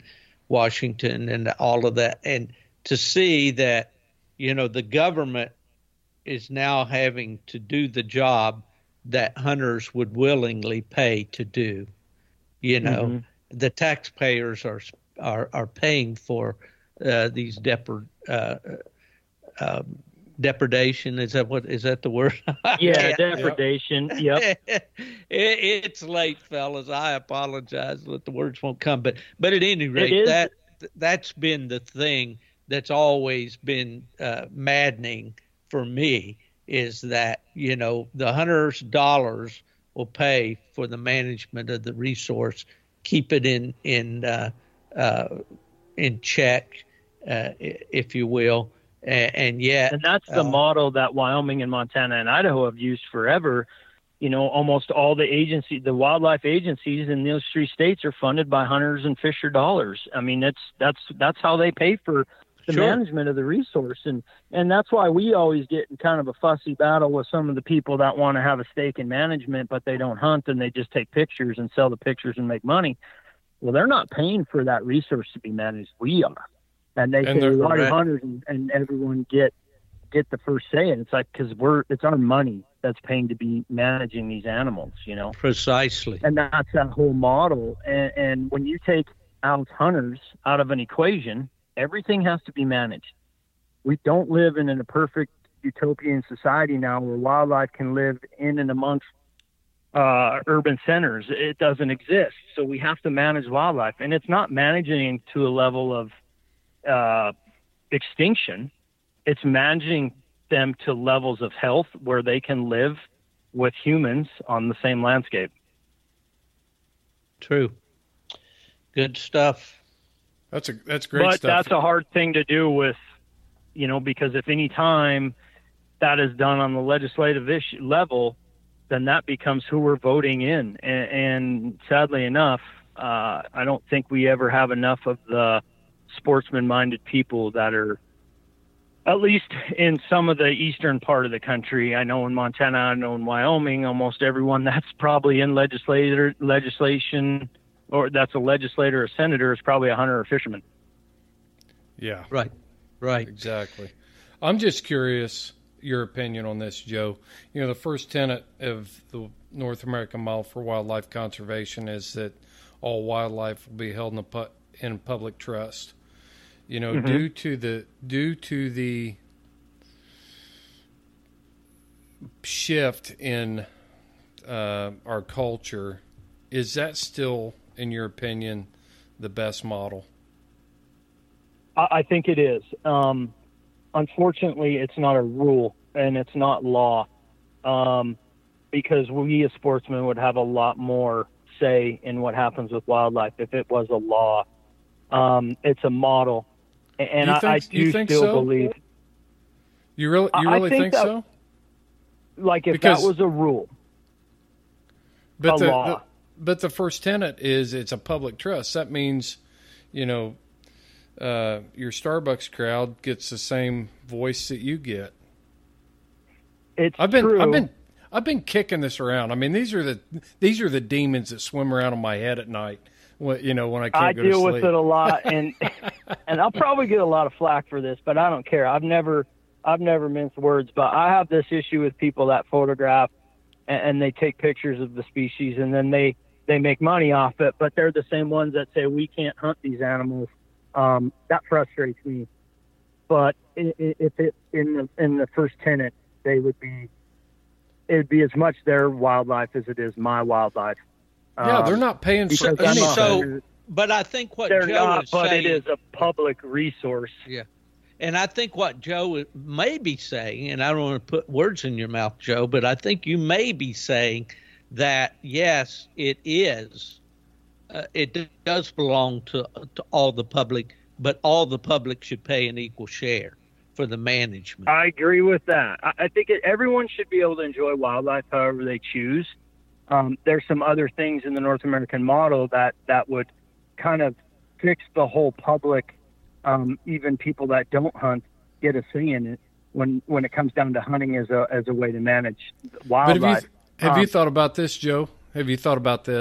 Washington and all of that. And to see that, you know, the government is now having to do the job that hunters would willingly pay to do. You know, mm-hmm. the taxpayers are are are paying for uh, these depre, uh, uh, depredation. Is that what is that the word? Yeah, depredation. Yep. it, it's late, fellas. I apologize that the words won't come, but but at any rate, that that's been the thing that's always been uh, maddening for me, is that, you know, the hunters' dollars will pay for the management of the resource, keep it in in uh, uh, in check, uh, if you will, and, and yet, and that's the uh, model that Wyoming and Montana and Idaho have used forever. You know, almost all the agencies, the wildlife agencies in those three states are funded by hunters and fisher dollars. I mean, that's that's that's how they pay for the sure. management of the resource. And, and that's why we always get in kind of a fussy battle with some of the people that want to have a stake in management, but they don't hunt and they just take pictures and sell the pictures and make money. Well, they're not paying for that resource to be managed. We are. And they and say, why do hunters and, and everyone get, get the first say? And it's like, cause we're, it's our money that's paying to be managing these animals, you know? Precisely. And that's that whole model. And, and when you take out hunters out of an equation, everything has to be managed. We don't live in a perfect utopian society now where wildlife can live in and amongst uh, urban centers. It doesn't exist. So we have to manage wildlife. And it's not managing to a level of uh, extinction. It's managing them to levels of health where they can live with humans on the same landscape. True. Good stuff. That's a that's great but stuff. But that's a hard thing to do with, you know, because if any time that is done on the legislative issue level, then that becomes who we're voting in. And, and sadly enough, uh, I don't think we ever have enough of the sportsman-minded people that are, at least in some of the eastern part of the country. I know in Montana, I know in Wyoming, almost everyone that's probably in legislator legislation, or that's a legislator or senator, is probably a hunter or fisherman. Yeah. Right. Right. Exactly. I'm just curious your opinion on this, Joe. You know, the first tenet of the North American Model for Wildlife Conservation is that all wildlife will be held in, a pu- in public trust. You know, mm-hmm. due to the due to the shift in uh, our culture, is that still, in your opinion, the best model? I think it is. Um, unfortunately, it's not a rule and it's not law, um, because we as sportsmen would have a lot more say in what happens with wildlife if it was a law. Um, it's a model, and you think, I, I do you think still so? believe. You really, you really I think, think that, so? Like if because, that was a rule, but a the, law. the but the first tenet is it's a public trust. That means, you know, uh, your Starbucks crowd gets the same voice that you get. It's I've been, true. I've been, I've been kicking this around. I mean, these are the these are the demons that swim around in my head at night. When, you know, when I can't I go to deal sleep. with it a lot, and and I'll probably get a lot of flack for this, but I don't care. I've never, I've never minced words, but I have this issue with people that photograph and, and they take pictures of the species and then they, they make money off it, but they're the same ones that say we can't hunt these animals. Um, that frustrates me. But if it in the in the first tenet, they would be, it would be as much their wildlife as it is my wildlife. Yeah, they're not paying for so, any. So, but I think what they're Joe not, is but saying, it is a public resource. Yeah, and I think what Joe may be saying, and I don't want to put words in your mouth, Joe, but I think you may be saying that yes, it is. Uh, it does belong to to all the public, but all the public should pay an equal share for the management. I agree with that. I, I think it, everyone should be able to enjoy wildlife however they choose. Um, there's some other things in the North American model that, that would kind of fix the whole public, um, even people that don't hunt get a say in it when, when it comes down to hunting as a, as a way to manage wildlife. But have you, have um, you thought about this, Joe? Have you thought about this?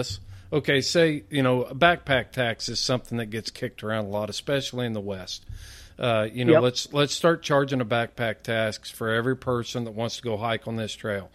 okay, say, you know, a backpack tax is something that gets kicked around a lot, especially in the West. Uh, you know, Yep. let's let's start charging a backpack tax for every person that wants to go hike on this trail.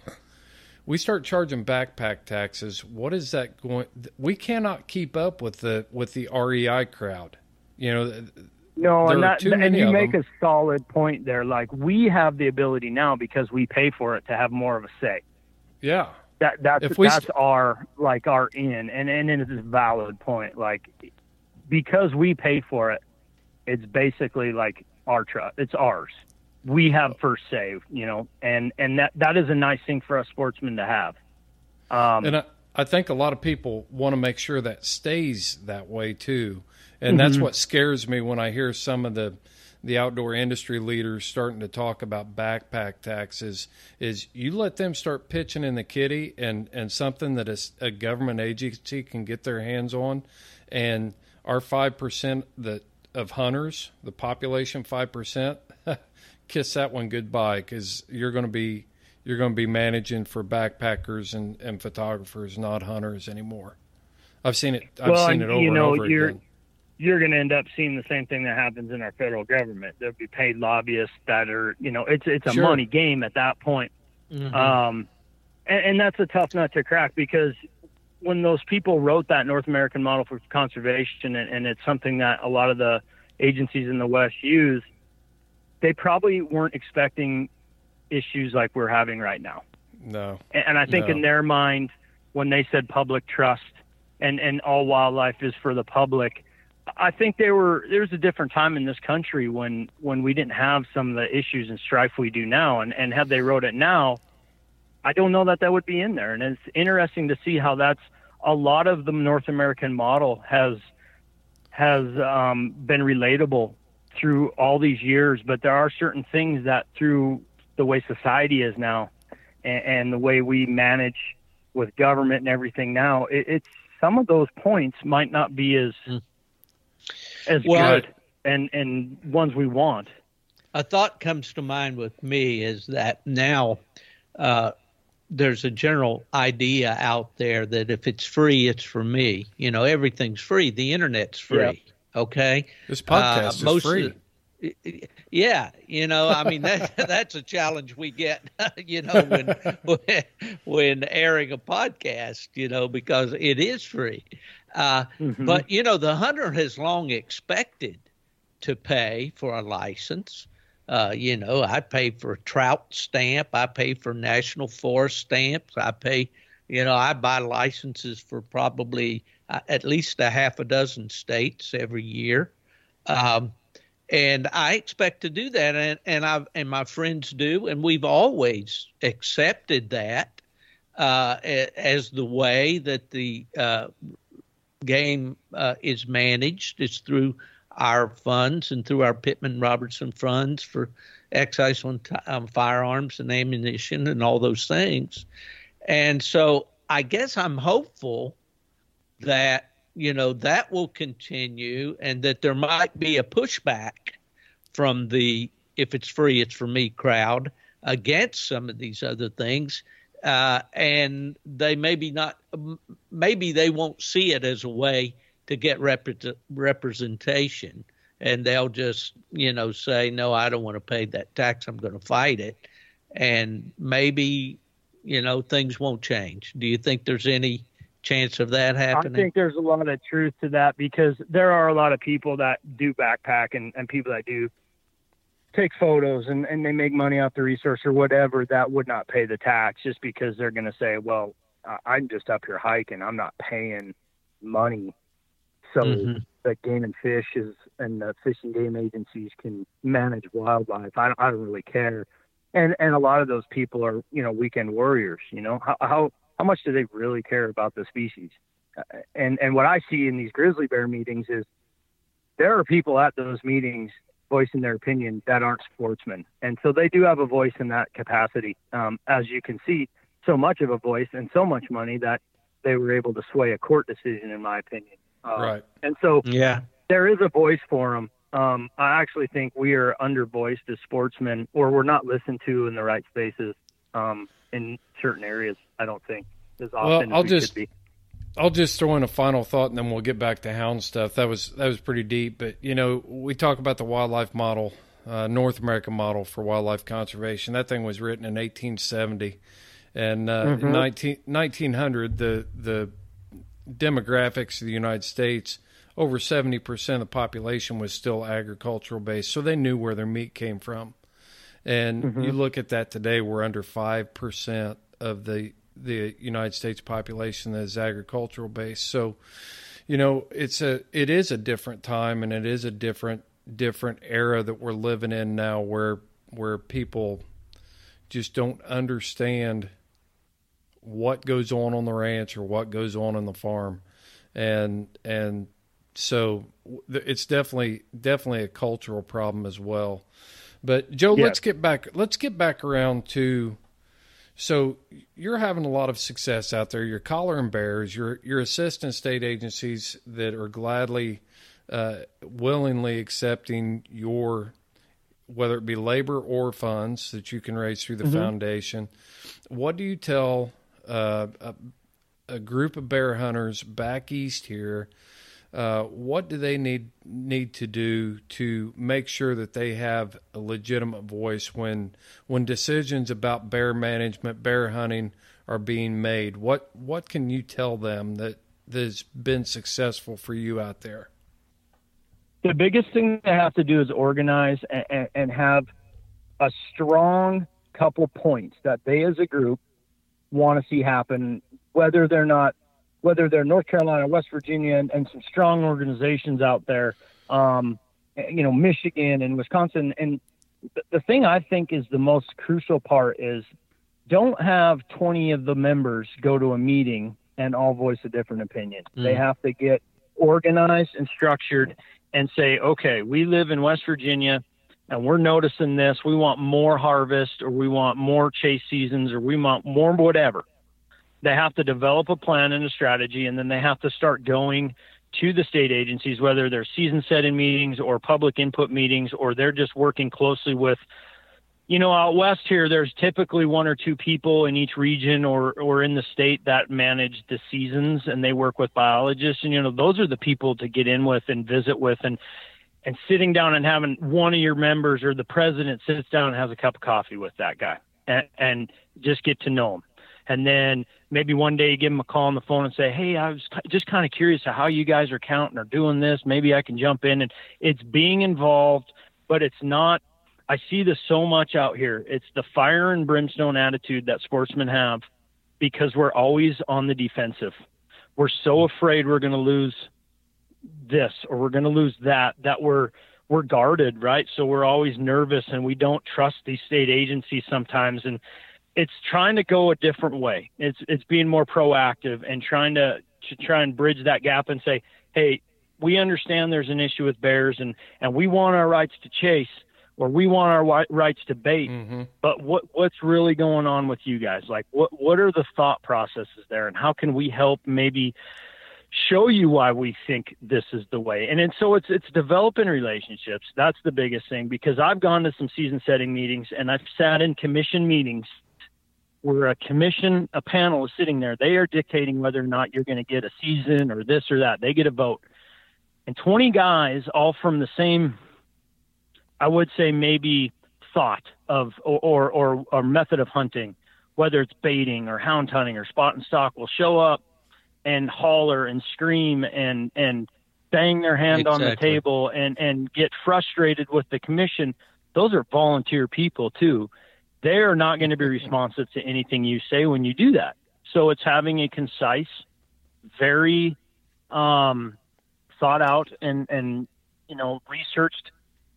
We start charging backpack taxes. What is that going? We cannot keep up with the with the R E I crowd. You know, No, there and are that, too and many you of make them. a solid point there. Like, we have the ability now, because we pay for it, to have more of a say. Yeah. That that's If we that's st- our like our in, and and it is a valid point. Like, because we pay for it, it's basically like our trust. It's ours. We have first say, you know, and and that that is a nice thing for us sportsmen to have. Um, And I, I think a lot of people want to make sure that stays that way too. And that's what scares me when I hear some of the the outdoor industry leaders starting to talk about backpack taxes. Is you let them start pitching in the kitty, and, and something that a, a government agency can get their hands on, and our five percent that of hunters, the population five percent, kiss that one goodbye, because you're going to be you're going to be managing for backpackers and, and photographers, not hunters anymore. I've seen it. I've well, seen it over you know, and over you're again. you're going to end up seeing the same thing that happens in our federal government. There'll be paid lobbyists that are, you know, it's it's a Sure. money game at that point. Mhm. Um, and, and that's a tough nut to crack, because when those people wrote that North American model for conservation, and, and it's something that a lot of the agencies in the West use, they probably weren't expecting issues like we're having right now. No. And, and I think No. in their mind, when they said public trust and, and all wildlife is for the public, I think they were, there was a different time in this country when, when we didn't have some of the issues and strife we do now. And, and had they wrote it now, I don't know that that would be in there. And it's interesting to see how that's a lot of the North American model has, has um, been relatable through all these years. But there are certain things that, through the way society is now and, and the way we manage with government and everything now, it, it's, some of those points might not be as, Mm. as Well, good and, and ones we want. A thought comes to mind with me is that now uh, there's a general idea out there that if it's free, it's for me. You know, everything's free. The internet's free. Okay. This podcast Uh, is free. of- yeah, you know, I mean that that's a challenge we get, you know, when, when when airing a podcast, you know, because it is free. Uh, Mhm. But you know, the hunter has long expected to pay for a license. Uh, you know, I pay for a trout stamp. I pay for national forest stamps. I pay, you know, I buy licenses for probably uh, at least a half a dozen states every year. Um, and I expect to do that, and, and I and my friends do, and we've always accepted that uh, a- as the way that the uh, game uh, is managed. It's through our funds and through our Pittman Robertson funds for excise on t- um, firearms and ammunition and all those things. And so I guess I'm hopeful that, you know, that will continue and that there might be a pushback from the if it's free, it's for me crowd against some of these other things. Uh, and they maybe not, maybe they won't see it as a way to get rep- representation. And they'll just, you know, say, no, I don't want to pay that tax. I'm going to fight it. And maybe, you know, things won't change. Do you think there's any chance of that happening? I think there's a lot of truth to that, because there are a lot of people that do backpack and, and people that do take photos and, and they make money off the resource or whatever that would not pay the tax, just because they're going to say, well, uh, I'm just up here hiking. I'm not paying money. So Mm-hmm. the Game and Fish is, and the Fish and Game agencies can manage wildlife. I don't, I don't really care. And, and a lot of those people are, you know, weekend warriors, you know, how, how, how much do they really care about the species? Uh, and, and what I see in these grizzly bear meetings is there are people at those meetings voicing their opinion that aren't sportsmen. And so they do have a voice in that capacity. Um, as you can see, so much of a voice and so much money that they were able to sway a court decision, in my opinion. Uh, Right. And so Yeah. there is a voice for them. Um, I actually think we are undervoiced as sportsmen, or we're not listened to in the right spaces um, in certain areas. I don't think as often I'll as we just- should be. I'll just throw in a final thought, and then we'll get back to hound stuff. That was that was pretty deep, but you know, we talk about the wildlife model, uh, North American model for wildlife conservation. That thing was written in eighteen seventy, and uh, mm-hmm. in nineteen, nineteen hundred, the the demographics of the United States, over seventy percent of the population was still agricultural based, so they knew where their meat came from. And mm-hmm. you look at that today, we're under five percent of the the United States population that is agricultural based. So, you know, it's a it is a different time, and it is a different different era that we're living in now, where where people just don't understand what goes on on the ranch or what goes on on the farm, and and so it's definitely definitely a cultural problem as well. But Joe, yeah. let's get back let's get back around to. So you're having a lot of success out there. You're collaring bears. You're you're assisting state agencies that are gladly, uh, willingly accepting your, whether it be labor or funds that you can raise through the mm-hmm. foundation. What do you tell uh, a, a group of bear hunters back east here? Uh, what do they need need to do to make sure that they have a legitimate voice when when decisions about bear management, bear hunting are being made? What what can you tell them that, that has been successful for you out there? The biggest thing they have to do is organize and, and have a strong couple points that they as a group want to see happen, whether they're not whether they're North Carolina, West Virginia, and, and some strong organizations out there, um, you know, Michigan and Wisconsin. And th- the thing I think is the most crucial part is don't have twenty of the members go to a meeting and all voice a different opinion. Mm. They have to get organized and structured and say, okay, we live in West Virginia and we're noticing this. We want more harvest, or we want more chase seasons, or we want more whatever. They have to develop a plan and a strategy, and then they have to start going to the state agencies, whether they're season setting meetings or public input meetings, or they're just working closely with, you know, out west here, there's typically one or two people in each region or, or in the state that manage the seasons, and they work with biologists. And, you know, those are the people to get in with and visit with, and, and sitting down and having one of your members or the president sits down and has a cup of coffee with that guy and, and just get to know him. And then maybe one day you give them a call on the phone and say, hey, I was just kind of curious how you guys are counting or doing this. Maybe I can jump in. And it's being involved, but it's not, I see this so much out here. It's the fire and brimstone attitude that sportsmen have, because we're always on the defensive. We're so afraid we're going to lose this or we're going to lose that, that we're, we're guarded, right? So we're always nervous, and we don't trust these state agencies sometimes. And it's trying to go a different way. It's it's being more proactive and trying to, to try and bridge that gap and say, hey, we understand there's an issue with bears, and, and we want our rights to chase, or we want our rights to bait. Mm-hmm. But what what's really going on with you guys? Like, what what are the thought processes there, and how can we help maybe show you why we think this is the way? And, and so it's it's developing relationships. That's the biggest thing, because I've gone to some season setting meetings, and I've sat in commission meetings where a commission, a panel is sitting there. They are dictating whether or not you're going to get a season or this or that. They get a vote. And twenty guys, all from the same, I would say maybe thought of, or, or, or, or method of hunting, whether it's baiting or hound hunting or spot and stalk, will show up and holler and scream and, and bang their hand exactly. on the table and, and get frustrated with the commission. Those are volunteer people too. They are not going to be responsive to anything you say when you do that. So it's having a concise, very um, thought out and, and, you know, researched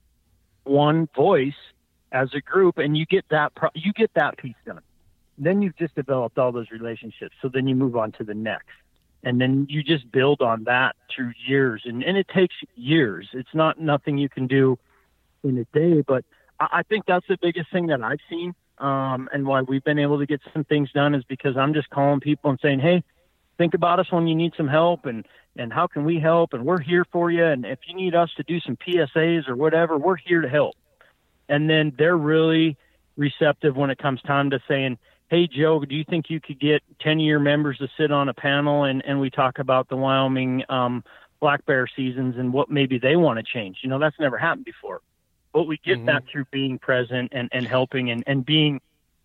one voice as a group, and you get that, pro- you get that piece done. Then you've just developed all those relationships. So then you move on to the next, and then you just build on that through years. And, and it takes years. It's not nothing you can do in a day, but I think that's the biggest thing that I've seen, um, and why we've been able to get some things done is because I'm just calling people and saying, hey, think about us when you need some help, and, and how can we help? And we're here for you. And if you need us to do some P S As or whatever, we're here to help. And then they're really receptive when it comes time to saying, hey, Joe, do you think you could get ten-year members to sit on a panel and, and we talk about the Wyoming um, black bear seasons and what maybe they want to change? You know, that's never happened before. But we get mm-hmm. that through being present and, and helping and, and being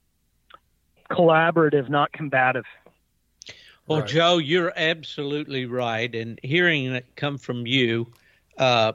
collaborative, not combative. Well, right. Joe, you're absolutely right. And hearing it come from you uh,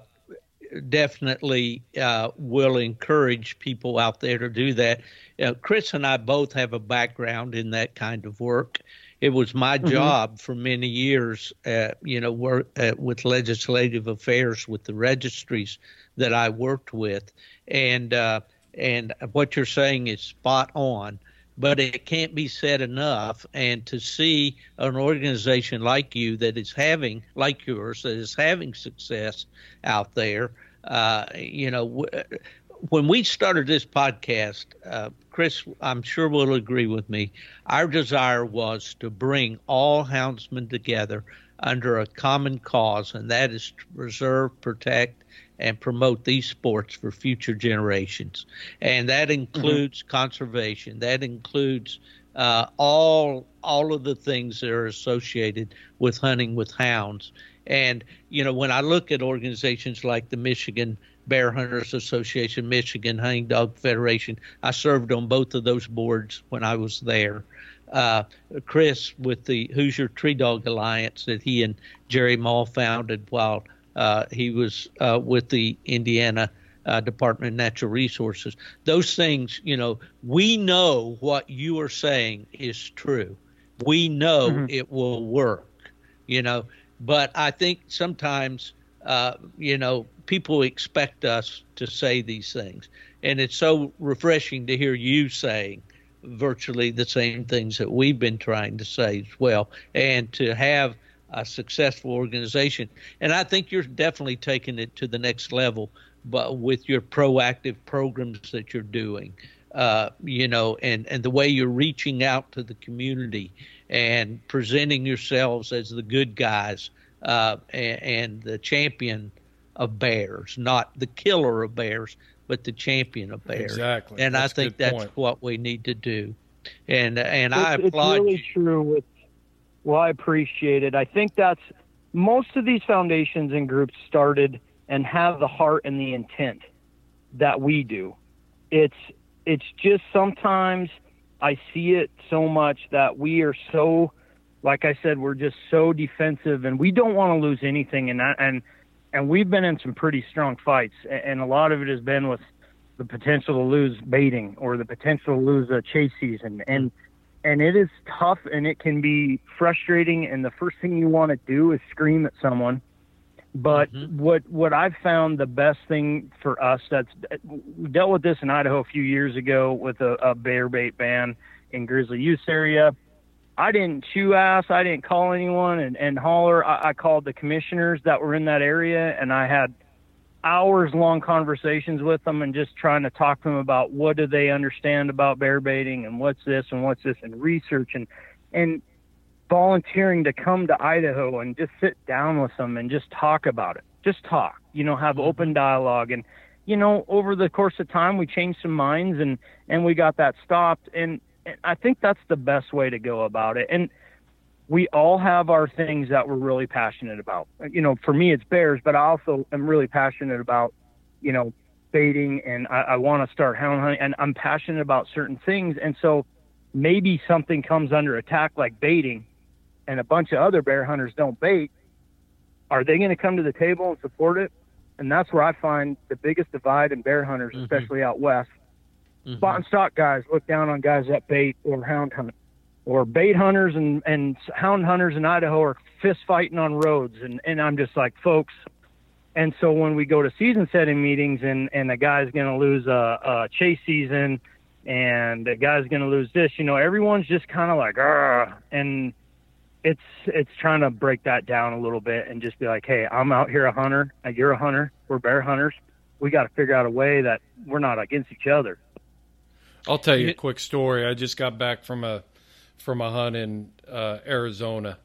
definitely uh, will encourage people out there to do that. Uh, Chris and I both have a background in that kind of work. It was my mm-hmm. job for many years, uh, you know, work uh, with legislative affairs with the registries that I worked with. And uh, and what you're saying is spot on. But it can't be said enough. And to see an organization like you that is having, like yours, that is having success out there, uh, you know, w- when we started this podcast, uh, Chris, I'm sure will agree with me, our desire was to bring all houndsmen together under a common cause, and that is to preserve, protect, and promote these sports for future generations. And that includes mm-hmm. conservation. That includes uh, all all of the things that are associated with hunting with hounds. And, you know, when I look at organizations like the Michigan Bear Hunters Association, Michigan Hunting Dog Federation, I served on both of those boards when I was there. Uh, Chris with the Hoosier Tree Dog Alliance that he and Jerry Mall founded while Uh, he was uh, with the Indiana uh, Department of Natural Resources. Those things, you know, we know what you are saying is true. We know mm-hmm. it will work, you know. But I think sometimes, uh, you know, people expect us to say these things. And it's so refreshing to hear you saying virtually the same things that we've been trying to say as well, and to have a successful organization. And I think you're definitely taking it to the next level, but with your proactive programs that you're doing, uh, you know, and, and the way you're reaching out to the community and presenting yourselves as the good guys uh, and, and the champion of bears, not the killer of bears, but the champion of bears. Exactly. And that's I think that's point. what we need to do. And and it's, I applaud It's really you. true with Well, I appreciate it. I think that's most of these foundations and groups started and have the heart and the intent that we do. It's it's just sometimes I see it so much that we are so, like I said, we're just so defensive and we don't want to lose anything. And that, and and we've been in some pretty strong fights, and a lot of it has been with the potential to lose baiting or the potential to lose a chase season. And And it is tough and it can be frustrating. And the first thing you want to do is scream at someone. But mm-hmm. what, what I've found the best thing for us, that's we dealt with this in Idaho a few years ago with a, a bear bait ban in grizzly use area. I didn't chew ass. I didn't call anyone and, and holler. I, I called the commissioners that were in that area, and I had hours long conversations with them and just trying to talk to them about what do they understand about bear baiting and what's this and what's this and research and, and volunteering to come to Idaho and just sit down with them and just talk about it. Just talk, you know, have open dialogue. And, you know, over the course of time, we changed some minds and, and we got that stopped. And, and I think that's the best way to go about it. And we all have our things that we're really passionate about. You know, for me, it's bears, but I also am really passionate about, you know, baiting, and I, I want to start hound hunting, and I'm passionate about certain things. And so maybe something comes under attack like baiting and a bunch of other bear hunters don't bait. Are they going to come to the table and support it? And that's where I find the biggest divide in bear hunters, mm-hmm. especially out west. Mm-hmm. Spot and stock guys look down on guys that bait or hound hunt. Or bait hunters and, and hound hunters in Idaho are fist fighting on roads. And, and I'm just like, folks. And so when we go to season setting meetings and, and a guy's going to lose a, a chase season and the guy's going to lose this, you know, everyone's just kind of like, ah, and it's, it's trying to break that down a little bit and just be like, hey, I'm out here a hunter. You're a hunter. We're bear hunters. We got to figure out a way that we're not against each other. I'll tell you a quick story. I just got back from a, from a hunt in uh, Arizona,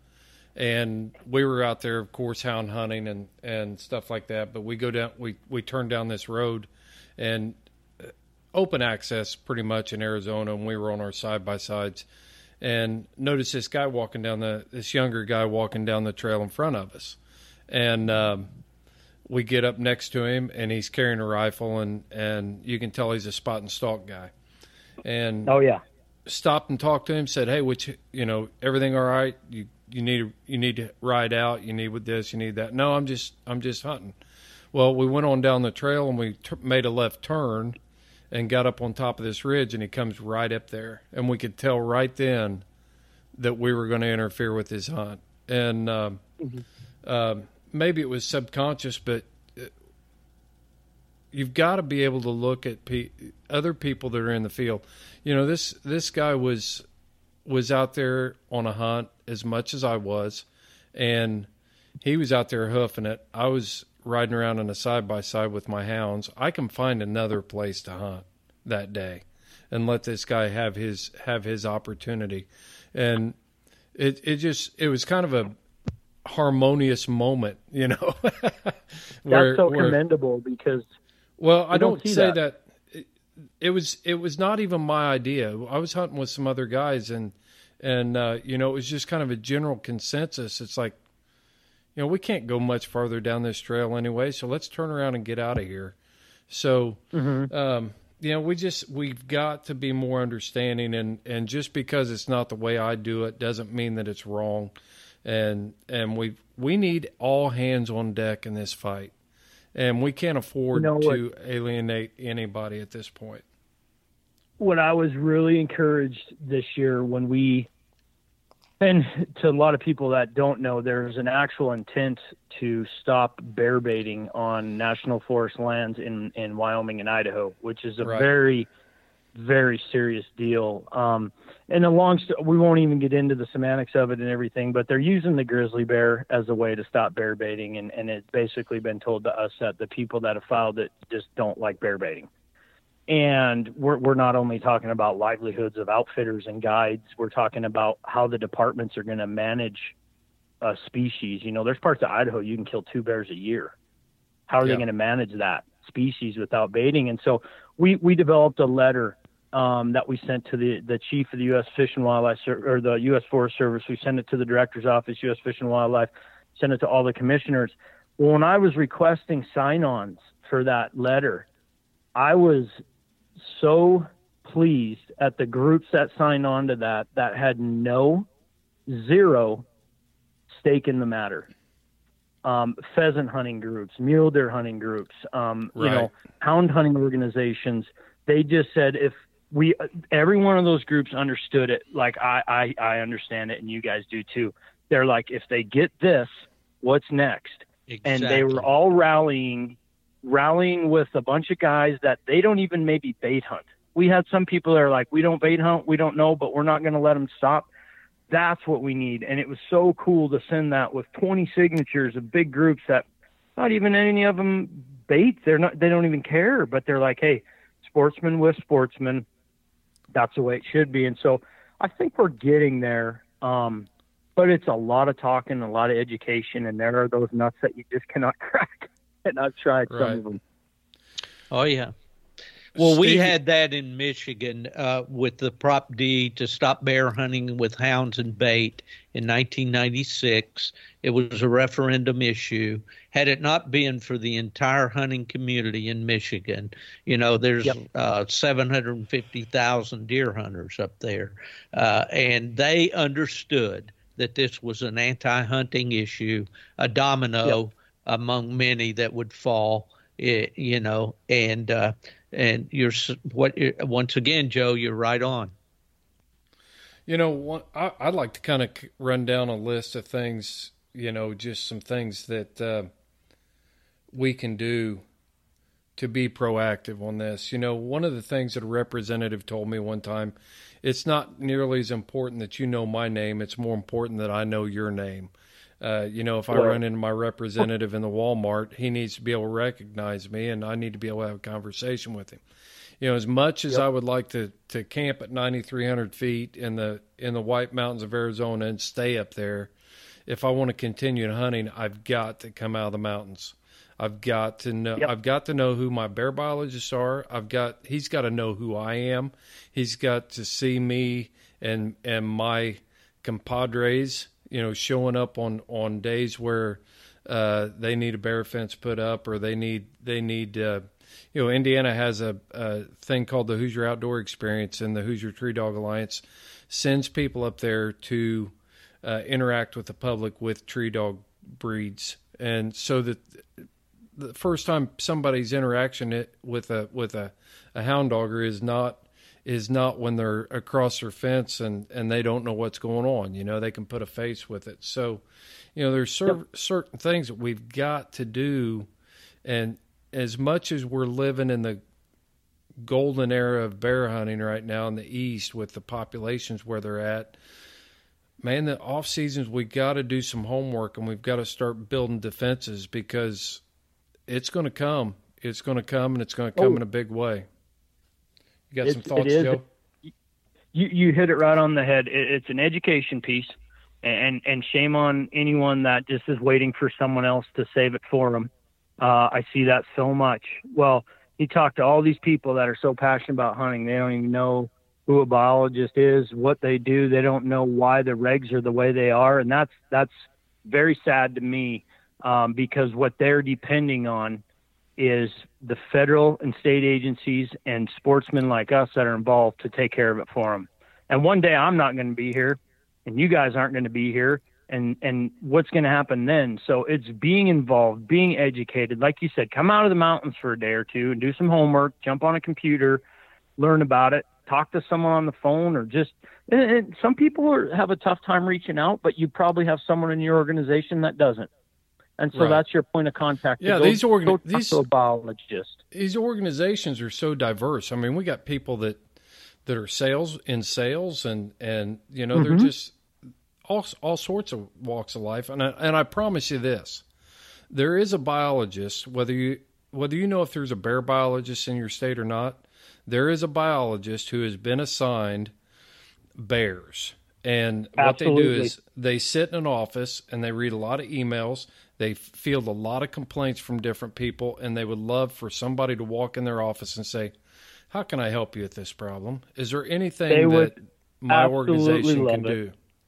and we were out there, of course, hound hunting and, and stuff like that. But we go down, we, we turn down this road, and open access pretty much in Arizona, and we were on our side by sides, and noticed this guy walking down the this younger guy walking down the trail in front of us, and um, we get up next to him, and he's carrying a rifle, and and you can tell he's a spot and stalk guy, and Oh yeah. stopped and talked to him, said, "Hey, which you know everything all right? You you need you need to ride out. You need with this. You need that." "No, I'm just I'm just hunting." Well, we went on down the trail, and we t- made a left turn and got up on top of this ridge, and he comes right up there. And we could tell right then that we were going to interfere with his hunt. And um, mm-hmm. uh, maybe it was subconscious, but you've got to be able to look at pe- other people that are in the field. You know, this this guy was was out there on a hunt as much as I was, and he was out there hoofing it. I was riding around in a side-by-side with my hounds. I can find another place to hunt that day and let this guy have his have his opportunity. And it it just it was kind of a harmonious moment, you know. where, That's so where, commendable because well, I don't, don't say that. that it, it was it was not even my idea. I was hunting with some other guys, and and uh, you know, it was just kind of a general consensus. It's like, you know, we can't go much farther down this trail anyway, so let's turn around and get out of here. So, mm-hmm. um, you know, we just, we've got to be more understanding, and, and just because it's not the way I do it doesn't mean that it's wrong. And, and we, we need all hands on deck in this fight, and we can't afford you know to alienate anybody at this point. What I was really encouraged this year when we, and to a lot of people that don't know, there's an actual intent to stop bear baiting on national forest lands in, in Wyoming and Idaho, which is a right. very, very serious deal. Um, and along, we won't even get into the semantics of it and everything, but they're using the grizzly bear as a way to stop bear baiting. And, and it's basically been told to us that the people that have filed it just don't like bear baiting. And we're we're not only talking about livelihoods of outfitters and guides, we're talking about how the departments are going to manage a species. You know, there's parts of Idaho you can kill two bears a year. How are yeah. they going to manage that species without baiting? And so we, we developed a letter um, that we sent to the, the chief of the U S Fish and Wildlife or the U S Forest Service. We sent it to the director's office, U S Fish and Wildlife, sent it to all the commissioners. Well, when I was requesting sign-ons for that letter, I was so pleased at the groups that signed on to that that had no zero stake in the matter. Um, pheasant hunting groups, mule deer hunting groups, um, right. you know, hound hunting organizations. They just said, if we, every one of those groups understood it. Like I, I, I understand it. And you guys do too. They're like, if they get this, what's next? Exactly. And they were all rallying rallying with a bunch of guys that they don't even maybe bait hunt. We had some people that are like, we don't bait hunt, we don't know, but we're not going to let them stop. That's what we need. And it was so cool to send that with twenty signatures of big groups that not even any of them bait. They're not, they don't even care, but they're like, hey, sportsman with sportsman, that's the way it should be. And so I think we're getting there. Um, but it's a lot of talking, a lot of education, and there are those nuts that you just cannot crack. And I've tried right. some of them. Oh, yeah. Well, Steve, we had that in Michigan uh, with the Prop D to stop bear hunting with hounds and bait in nineteen ninety-six. It was a referendum issue. Had it not been for the entire hunting community in Michigan, you know, there's yep. uh, seven hundred fifty thousand deer hunters up there, uh, and they understood that this was an anti-hunting issue, a domino yep. among many that would fall, you know, and uh, and you're what once again, Joe, you're right on. You know, one, I, I'd like to kind of run down a list of things, you know, just some things that uh, we can do to be proactive on this. You know, one of the things that a representative told me one time, it's not nearly as important that you know my name. It's more important that I know your name. Uh, you know, if I run into my representative in the Walmart, he needs to be able to recognize me, and I need to be able to have a conversation with him. You know, as much as yep. I would like to, to camp at ninety-three hundred feet in the in the White Mountains of Arizona and stay up there, if I want to continue hunting, I've got to come out of the mountains. I've got to know. Yep. I've got to know who my bear biologists are. I've got. He's got to know who I am. He's got to see me and and my compadres, you know, showing up on, on days where uh, they need a bear fence put up, or they need they need. Uh, you know, Indiana has a, a thing called the Hoosier Outdoor Experience, and the Hoosier Tree Dog Alliance sends people up there to uh, interact with the public with tree dog breeds, and so that the first time somebody's interaction it, with a with a, a hound dogger is not is not when they're across their fence and, and they don't know what's going on. You know, they can put a face with it. So, you know, there's cer- yep. certain things that we've got to do, and as much as we're living in the golden era of bear hunting right now in the East with the populations where they're at, man, the off seasons, we got to do some homework, and we've got to start building defenses, because it's going to come. It's going to come, and it's going to come oh. in a big way. You got it's, some thoughts, it is. Joe? You you hit it right on the head. It, it's an education piece, and and shame on anyone that just is waiting for someone else to save it for them. Uh, I see that so much. Well, you talk to all these people that are so passionate about hunting, they don't even know who a biologist is, what they do. They don't know why the regs are the way they are, and that's that's very sad to me, um, because what they're depending on is the federal and state agencies and sportsmen like us that are involved to take care of it for them. And one day I'm not going to be here, and you guys aren't going to be here, and and what's going to happen then? So it's being involved, being educated. Like you said, come out of the mountains for a day or two and do some homework, jump on a computer, learn about it, talk to someone on the phone, or just and, and some people are, have a tough time reaching out, but you probably have someone in your organization that doesn't. And so right. that's your point of contact. Yeah, go, these, organ- these, these, biologist. these organizations are so diverse. I mean, we got people that that are sales in sales, and, and you know, mm-hmm. they're just all all sorts of walks of life. And I, and I promise you this, there is a biologist, whether you whether you know if there's a bear biologist in your state or not, there is a biologist who has been assigned bears. And Absolutely. what they do is they sit in an office and they read a lot of emails. They field a lot of complaints from different people, and they would love for somebody to walk in their office and say, how can I help you with this problem? Is there anything that my organization can it. do?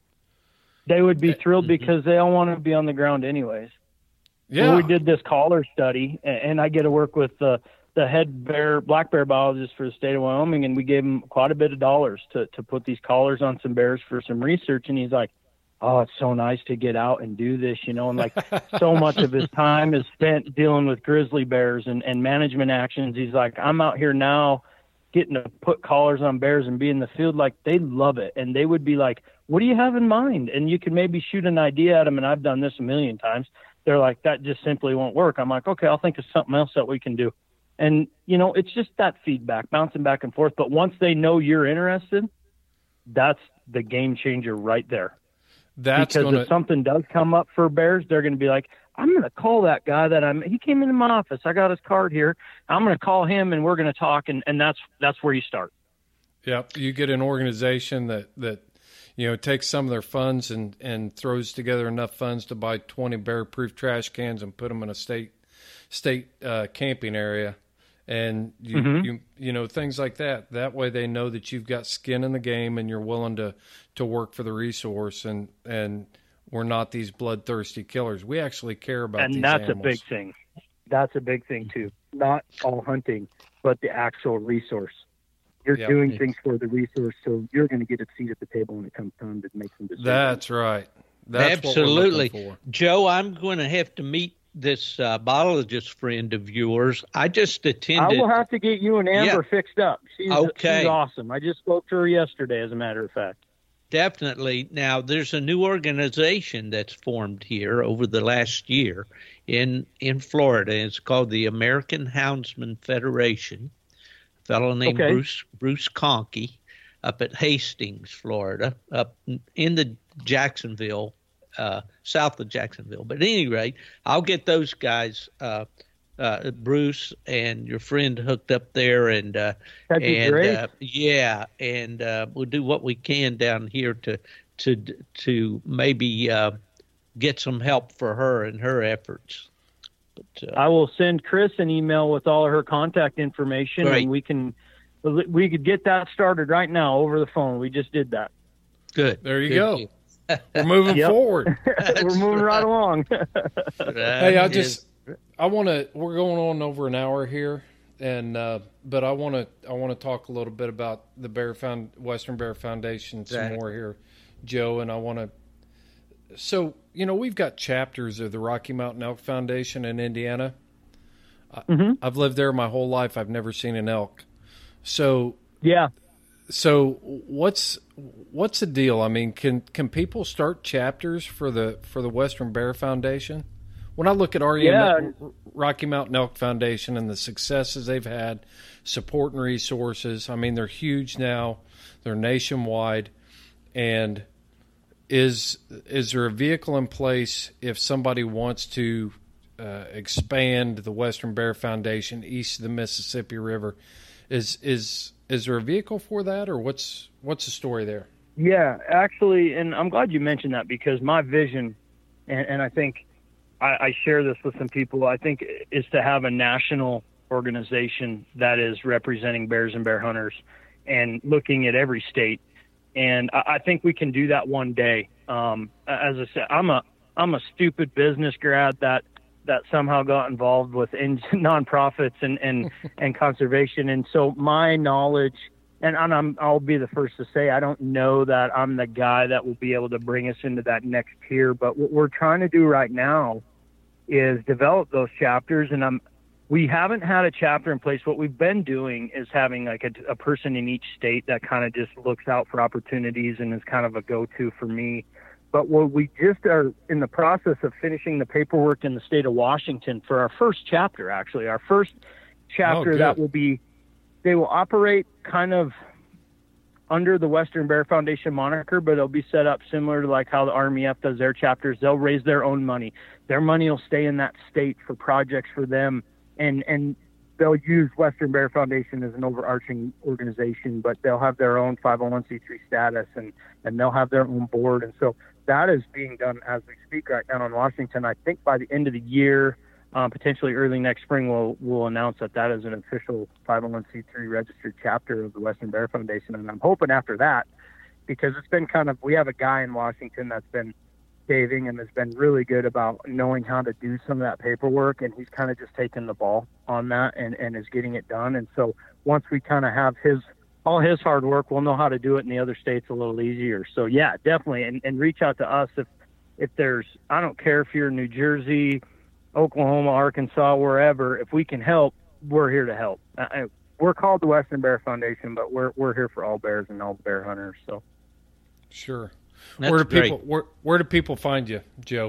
They would be thrilled, because they all want to be on the ground anyways. Yeah. So we did this collar study, and I get to work with the, the head bear, black bear biologist for the state of Wyoming, and we gave him quite a bit of dollars to, to put these collars on some bears for some research. And he's like, oh, it's so nice to get out and do this, you know, and like so much of his time is spent dealing with grizzly bears and, and management actions. He's like, I'm out here now getting to put collars on bears and be in the field. Like, they love it. And they would be like, what do you have in mind? And you can maybe shoot an idea at them. And I've done this a million times. They're like, that just simply won't work. I'm like, okay, I'll think of something else that we can do. And, you know, it's just that feedback, bouncing back and forth. But once they know you're interested, that's the game changer right there. That's because gonna... if something does come up for bears, they're going to be like, I'm going to call that guy that I'm, he came into my office. I got his card here. I'm going to call him and we're going to talk. And, and that's, that's where you start. Yep. You get an organization that, that, you know, takes some of their funds and, and throws together enough funds to buy twenty bear-proof trash cans and put them in a state, state uh, camping area. And you, mm-hmm. you, you know, things like that. That way they know that you've got skin in the game and you're willing to, to work for the resource, and, and we're not these bloodthirsty killers. We actually care about and these that's animals. a big thing. That's a big thing too. Not all hunting, but the actual resource. You're yep. doing things for the resource, so you're going to get a seat at the table when it comes time to make some decisions. That's right. That's Absolutely. What we're looking for. Joe, I'm going to have to meet this uh, biologist friend of yours. I just attended. I will have to get you and Amber yeah. fixed up. She's, okay. she's awesome. I just spoke to her yesterday, as a matter of fact. Definitely. Now, there's a new organization that's formed here over the last year in in Florida. It's called the American Houndsman Federation. A fellow named okay. Bruce Bruce Conkey up at Hastings, Florida, up in the Jacksonville Uh, south of Jacksonville. But at any rate, I'll get those guys, uh, uh, Bruce and your friend, hooked up there, and uh, That'd be and great. Uh, yeah, and uh, we'll do what we can down here to to to maybe uh, get some help for her in her efforts. But, uh, I will send Chris an email with all of her contact information, Great. and we can we could get that started right now over the phone. We just did that. Good. There you Good go. deal. We're moving Yep. forward. We're moving right, right. along. Hey, I just I want to. We're going on over an hour here, and uh, but I want to I want to talk a little bit about the Bear Found Western Bear Foundation some Exactly. more here, Joe. And I want to. So you know we've got chapters of the Rocky Mountain Elk Foundation in Indiana. Mm-hmm. I've lived there my whole life. I've never seen an elk. So Yeah. so what's what's the deal? I mean, can can people start chapters for the for the Western Bear Foundation? When I look at R E M, Yeah. Rocky Mountain Elk Foundation, and the successes they've had, support and resources, I mean, they're huge now. They're nationwide. And is is there a vehicle in place if somebody wants to uh, expand the Western Bear Foundation east of the Mississippi River? Is is is there a vehicle for that, or what's what's the story there? Yeah, actually, and I'm glad you mentioned that, because my vision, and, and I think I, I share this with some people, I think is to have a national organization that is representing bears and bear hunters and looking at every state. And I, I think we can do that one day. Um, as I said, I'm a I'm a stupid business grad that that somehow got involved with in, nonprofits and, and, and conservation. And so my knowledge, and, and I'm, I'll be the first to say, I don't know that I'm the guy that will be able to bring us into that next tier, but what we're trying to do right now is develop those chapters. And I'm, we haven't had a chapter in place. What we've been doing is having like a, a person in each state that kind of just looks out for opportunities and is kind of a go-to for me. But what we just are in the process of finishing the paperwork in the state of Washington for our first chapter, actually, our first chapter Oh, that good. will be, they will operate kind of under the Western Bear Foundation moniker, but it'll be set up similar to like how the R M E F does their chapters. They'll raise their own money. Their money will stay in that state for projects for them. And, and they'll use Western Bear Foundation as an overarching organization, but they'll have their own five oh one c three status, and, and they'll have their own board. And so that is being done as we speak right now in Washington. I think by the end of the year, um, potentially early next spring, we'll, we'll announce that that is an official five oh one c three registered chapter of the Western Bear Foundation. And I'm hoping after that, because it's been kind of, we have a guy in Washington that's been saving and has been really good about knowing how to do some of that paperwork, and he's kind of just taken the ball on that and, and is getting it done. And so once we kind of have his all his hard work, we'll know how to do it in the other states a little easier. So yeah, definitely, and, and reach out to us if if there's, I don't care if you're in New Jersey, Oklahoma, Arkansas, wherever, if we can help, we're here to help. Uh, we're called the Western Bear Foundation, but we're we're here for all bears and all bear hunters. So Sure. That's where do great. people where where do people find you, Joe?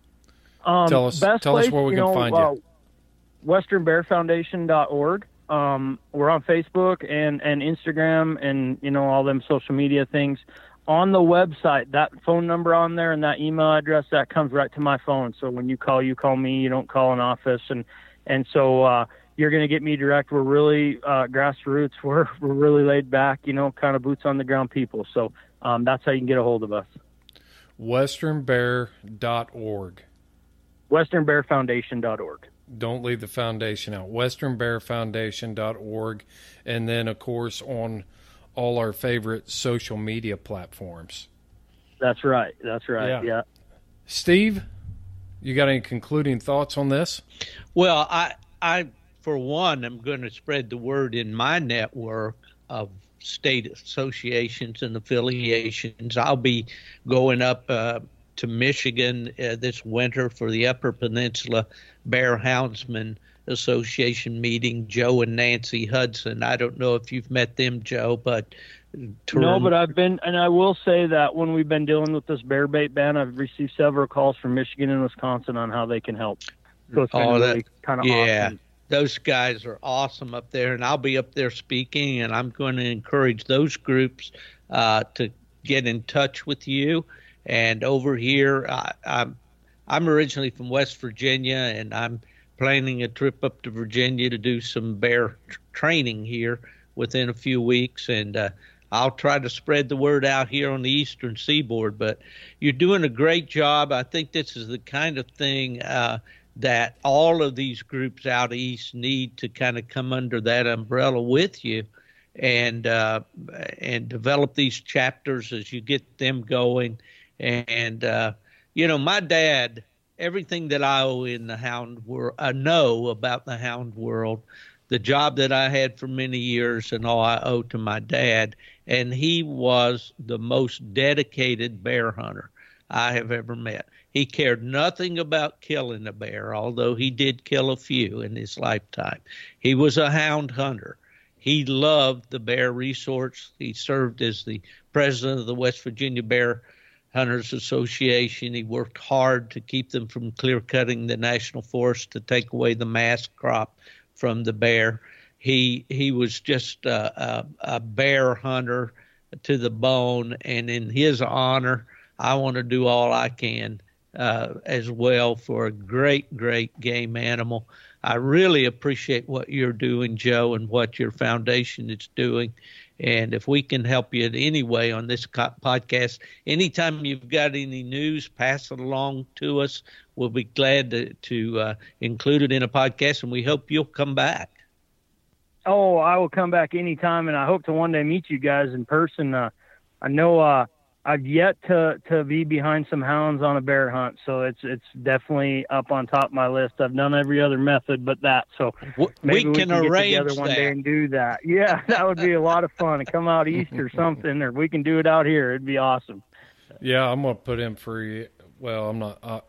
Um, Tell us- best tell us place, where we you can know, find you. uh, western bear foundation dot org. Um, we're on Facebook and, and Instagram and, you know, all them social media things. On the website, that phone number on there and that email address, that comes right to my phone. So when you call, you call me. You don't call an office. And, and so uh, you're going to get me direct. We're really uh, grassroots. We're, we're really laid back, you know, kind of boots on the ground people. So um, that's how you can get a hold of us. western bear dot org. western bear foundation dot org. Don't leave the foundation out. western bear foundation dot org. And then, of course, on all our favorite social media platforms. That's right. That's right. Yeah. Yeah. Steve, you got any concluding thoughts on this? Well, I, I, for one, am going to spread the word in my network of state associations and affiliations. I'll be going up uh, to Michigan uh, this winter for the Upper Peninsula Bear Houndsman Association meeting. Joe and Nancy Hudson. I don't know if you've met them, Joe, but No, but I've been, and I will say that when we've been dealing with this bear bait ban, I've received several calls from Michigan and Wisconsin on how they can help. So it's been Oh, that- really kind of yeah. awesome. Those guys are awesome up there, and I'll be up there speaking, and I'm going to encourage those groups uh, to get in touch with you. And over here, I, I'm I'm originally from West Virginia, and I'm planning a trip up to Virginia to do some bear tr- training here within a few weeks, and uh, I'll try to spread the word out here on the Eastern Seaboard. But you're doing a great job. I think this is the kind of thing uh, that all of these groups out east need to kind of come under that umbrella with you and uh, and develop these chapters as you get them going. And, uh, you know, my dad, everything that I owe in the hound world, I know about the hound world, the job that I had for many years and all I owe to my dad. And he was the most dedicated bear hunter I have ever met. He cared nothing about killing a bear, although he did kill a few in his lifetime. He was a hound hunter. He loved the bear resource. He served as the president of the West Virginia Bear Hunters Association. He worked hard to keep them from clear-cutting the national forest to take away the mass crop from the bear. He he was just a, a, a bear hunter to the bone, and in his honor, I want to do all I can uh, as well for a great, great game animal. I really appreciate what you're doing, Joe, and what your foundation is doing. And if we can help you in any way on this podcast, anytime you've got any news, pass it along to us. We'll be glad to, to uh, include it in a podcast, and we hope you'll come back. Oh, I will come back anytime, and I hope to one day meet you guys in person. Uh, I know uh, I've yet to, to be behind some hounds on a bear hunt, so it's it's definitely up on top of my list. I've done every other method but that, so maybe we can, we can arrange get together one that. day and do that. Yeah, that would be a lot of fun. Come out east or something, or we can do it out here. It'd be awesome. Yeah, I'm going to put in for you. Well, I'm not. Uh,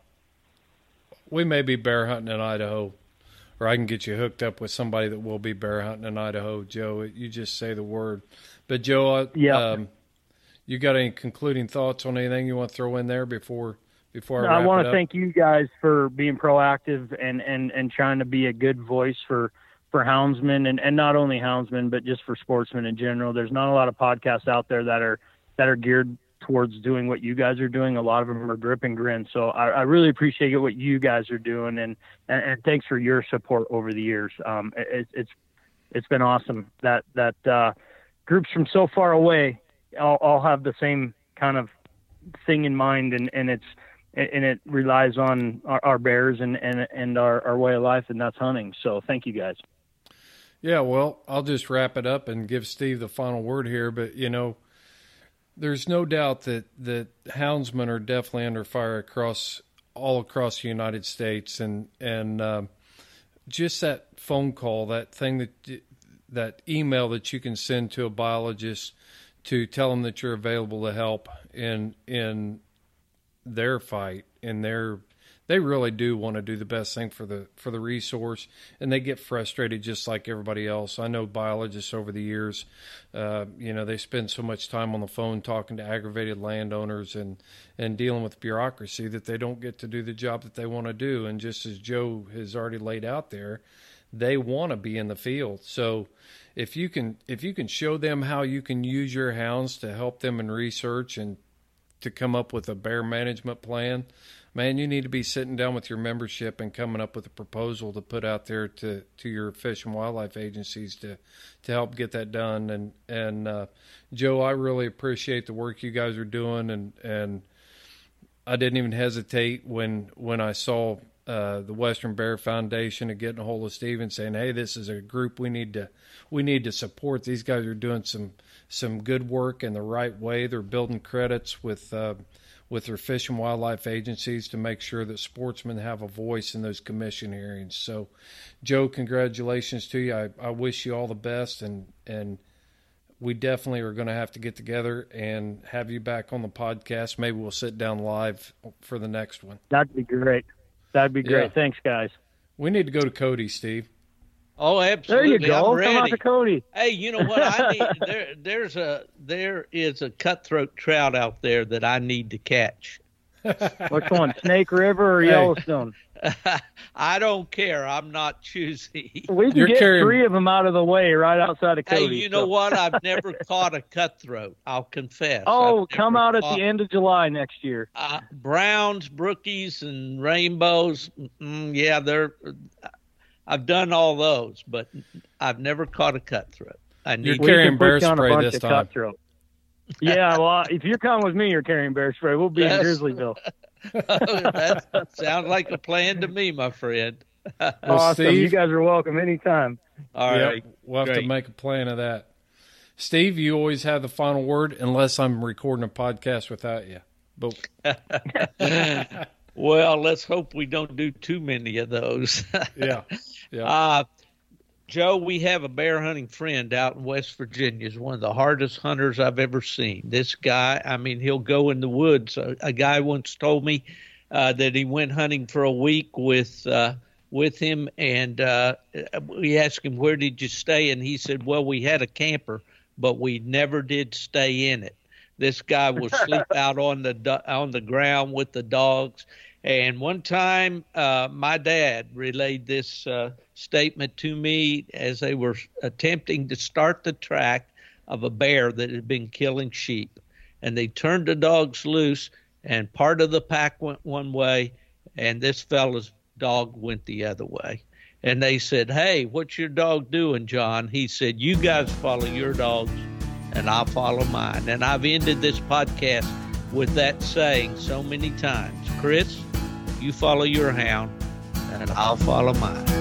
we may be bear hunting in Idaho, or I can get you hooked up with somebody that will be bear hunting in Idaho, Joe. You just say the word. But, Joe, uh, yeah. um, you got any concluding thoughts on anything you want to throw in there before before I no, wrap I want it to up? thank you guys for being proactive and, and, and trying to be a good voice for, for houndsmen, and, and not only houndsmen, but just for sportsmen in general. There's not a lot of podcasts out there that are that are geared towards doing what you guys are doing. A lot of them are grip and grin. So I, I really appreciate what you guys are doing, and, and, and thanks for your support over the years. Um, it, it's it's been awesome that that uh, groups from so far away all, all have the same kind of thing in mind, and, and it's and it relies on our, our bears and, and, and our, our way of life, and that's hunting. So thank you guys. Yeah, well, I'll just wrap it up and give Steve the final word here. But, you know, there's no doubt that, that houndsmen are definitely under fire across all across the United States, and and um, just that phone call, that thing that that email that you can send to a biologist to tell them that you're available to help in in their fight, in their they really do want to do the best thing for the for the resource, and they get frustrated just like everybody else. I know biologists over the years, uh, you know, they spend so much time on the phone talking to aggravated landowners and, and dealing with bureaucracy that they don't get to do the job that they want to do. And just as Joe has already laid out there, they want to be in the field. So if you can if you can show them how you can use your hounds to help them in research and to come up with a bear management plan, man, you need to be sitting down with your membership and coming up with a proposal to put out there to, to your fish and wildlife agencies to, to help get that done. And, and, uh, Joe, I really appreciate the work you guys are doing. And, and I didn't even hesitate when, when I saw, uh, the Western Bear Foundation and getting a hold of Steve and saying, hey, this is a group we need to, we need to support. These guys are doing some, some good work in the right way. They're building credits with, uh, with their fish and wildlife agencies to make sure that sportsmen have a voice in those commission hearings. So, Joe, congratulations to you. I, I wish you all the best, and and we definitely are going to have to get together and have you back on the podcast. Maybe we'll sit down live for the next one. That'd be great. That'd be great. Yeah. Thanks, guys. We need to go to Cody, Steve. Oh, absolutely. There you go. I'm ready. Come out to Cody. Hey, you know what? I need there. There's a there is a cutthroat trout out there that I need to catch. Which one, Snake River or Hey. Yellowstone? I don't care. I'm not choosy. We can You're get carrying- three of them out of the way right outside of Hey, Cody. you know so- what? I've never caught a cutthroat. I'll confess. Oh, I've come never out at caught- the end of July next year. Uh, browns, brookies, and rainbows. Mm, yeah, they're. I've done all those, but I've never caught a cutthroat. I You're need. We carrying can put bear you on a spray bunch this of time. cutthroat. Yeah, well, if you're coming with me, you're carrying bear spray. We'll be Yes. in Grizzlyville. That sounds like a plan to me, my friend. Well, Awesome. Steve, You guys are welcome anytime. All yep, right. we'll have Great. to make a plan of that. Steve, you always have the final word unless I'm recording a podcast without you. But Well, let's hope we don't do too many of those. yeah, yeah. Uh, Joe, we have a bear hunting friend out in West Virginia. He's one of the hardest hunters I've ever seen. This guy, I mean, he'll go in the woods. A, a guy once told me uh, that he went hunting for a week with uh, with him, and uh, we asked him, where did you stay? And he said, well, we had a camper, but we never did stay in it. This guy will sleep out on the on the ground with the dogs. And one time, uh, my dad relayed this uh, statement to me as they were attempting to start the track of a bear that had been killing sheep. And they turned the dogs loose, and part of the pack went one way, and this fella's dog went the other way. And they said, hey, what's your dog doing, John? He said, you guys follow your dogs, and I'll follow mine. And I've ended this podcast with that saying so many times. Chris, you follow your hound, and I'll follow mine.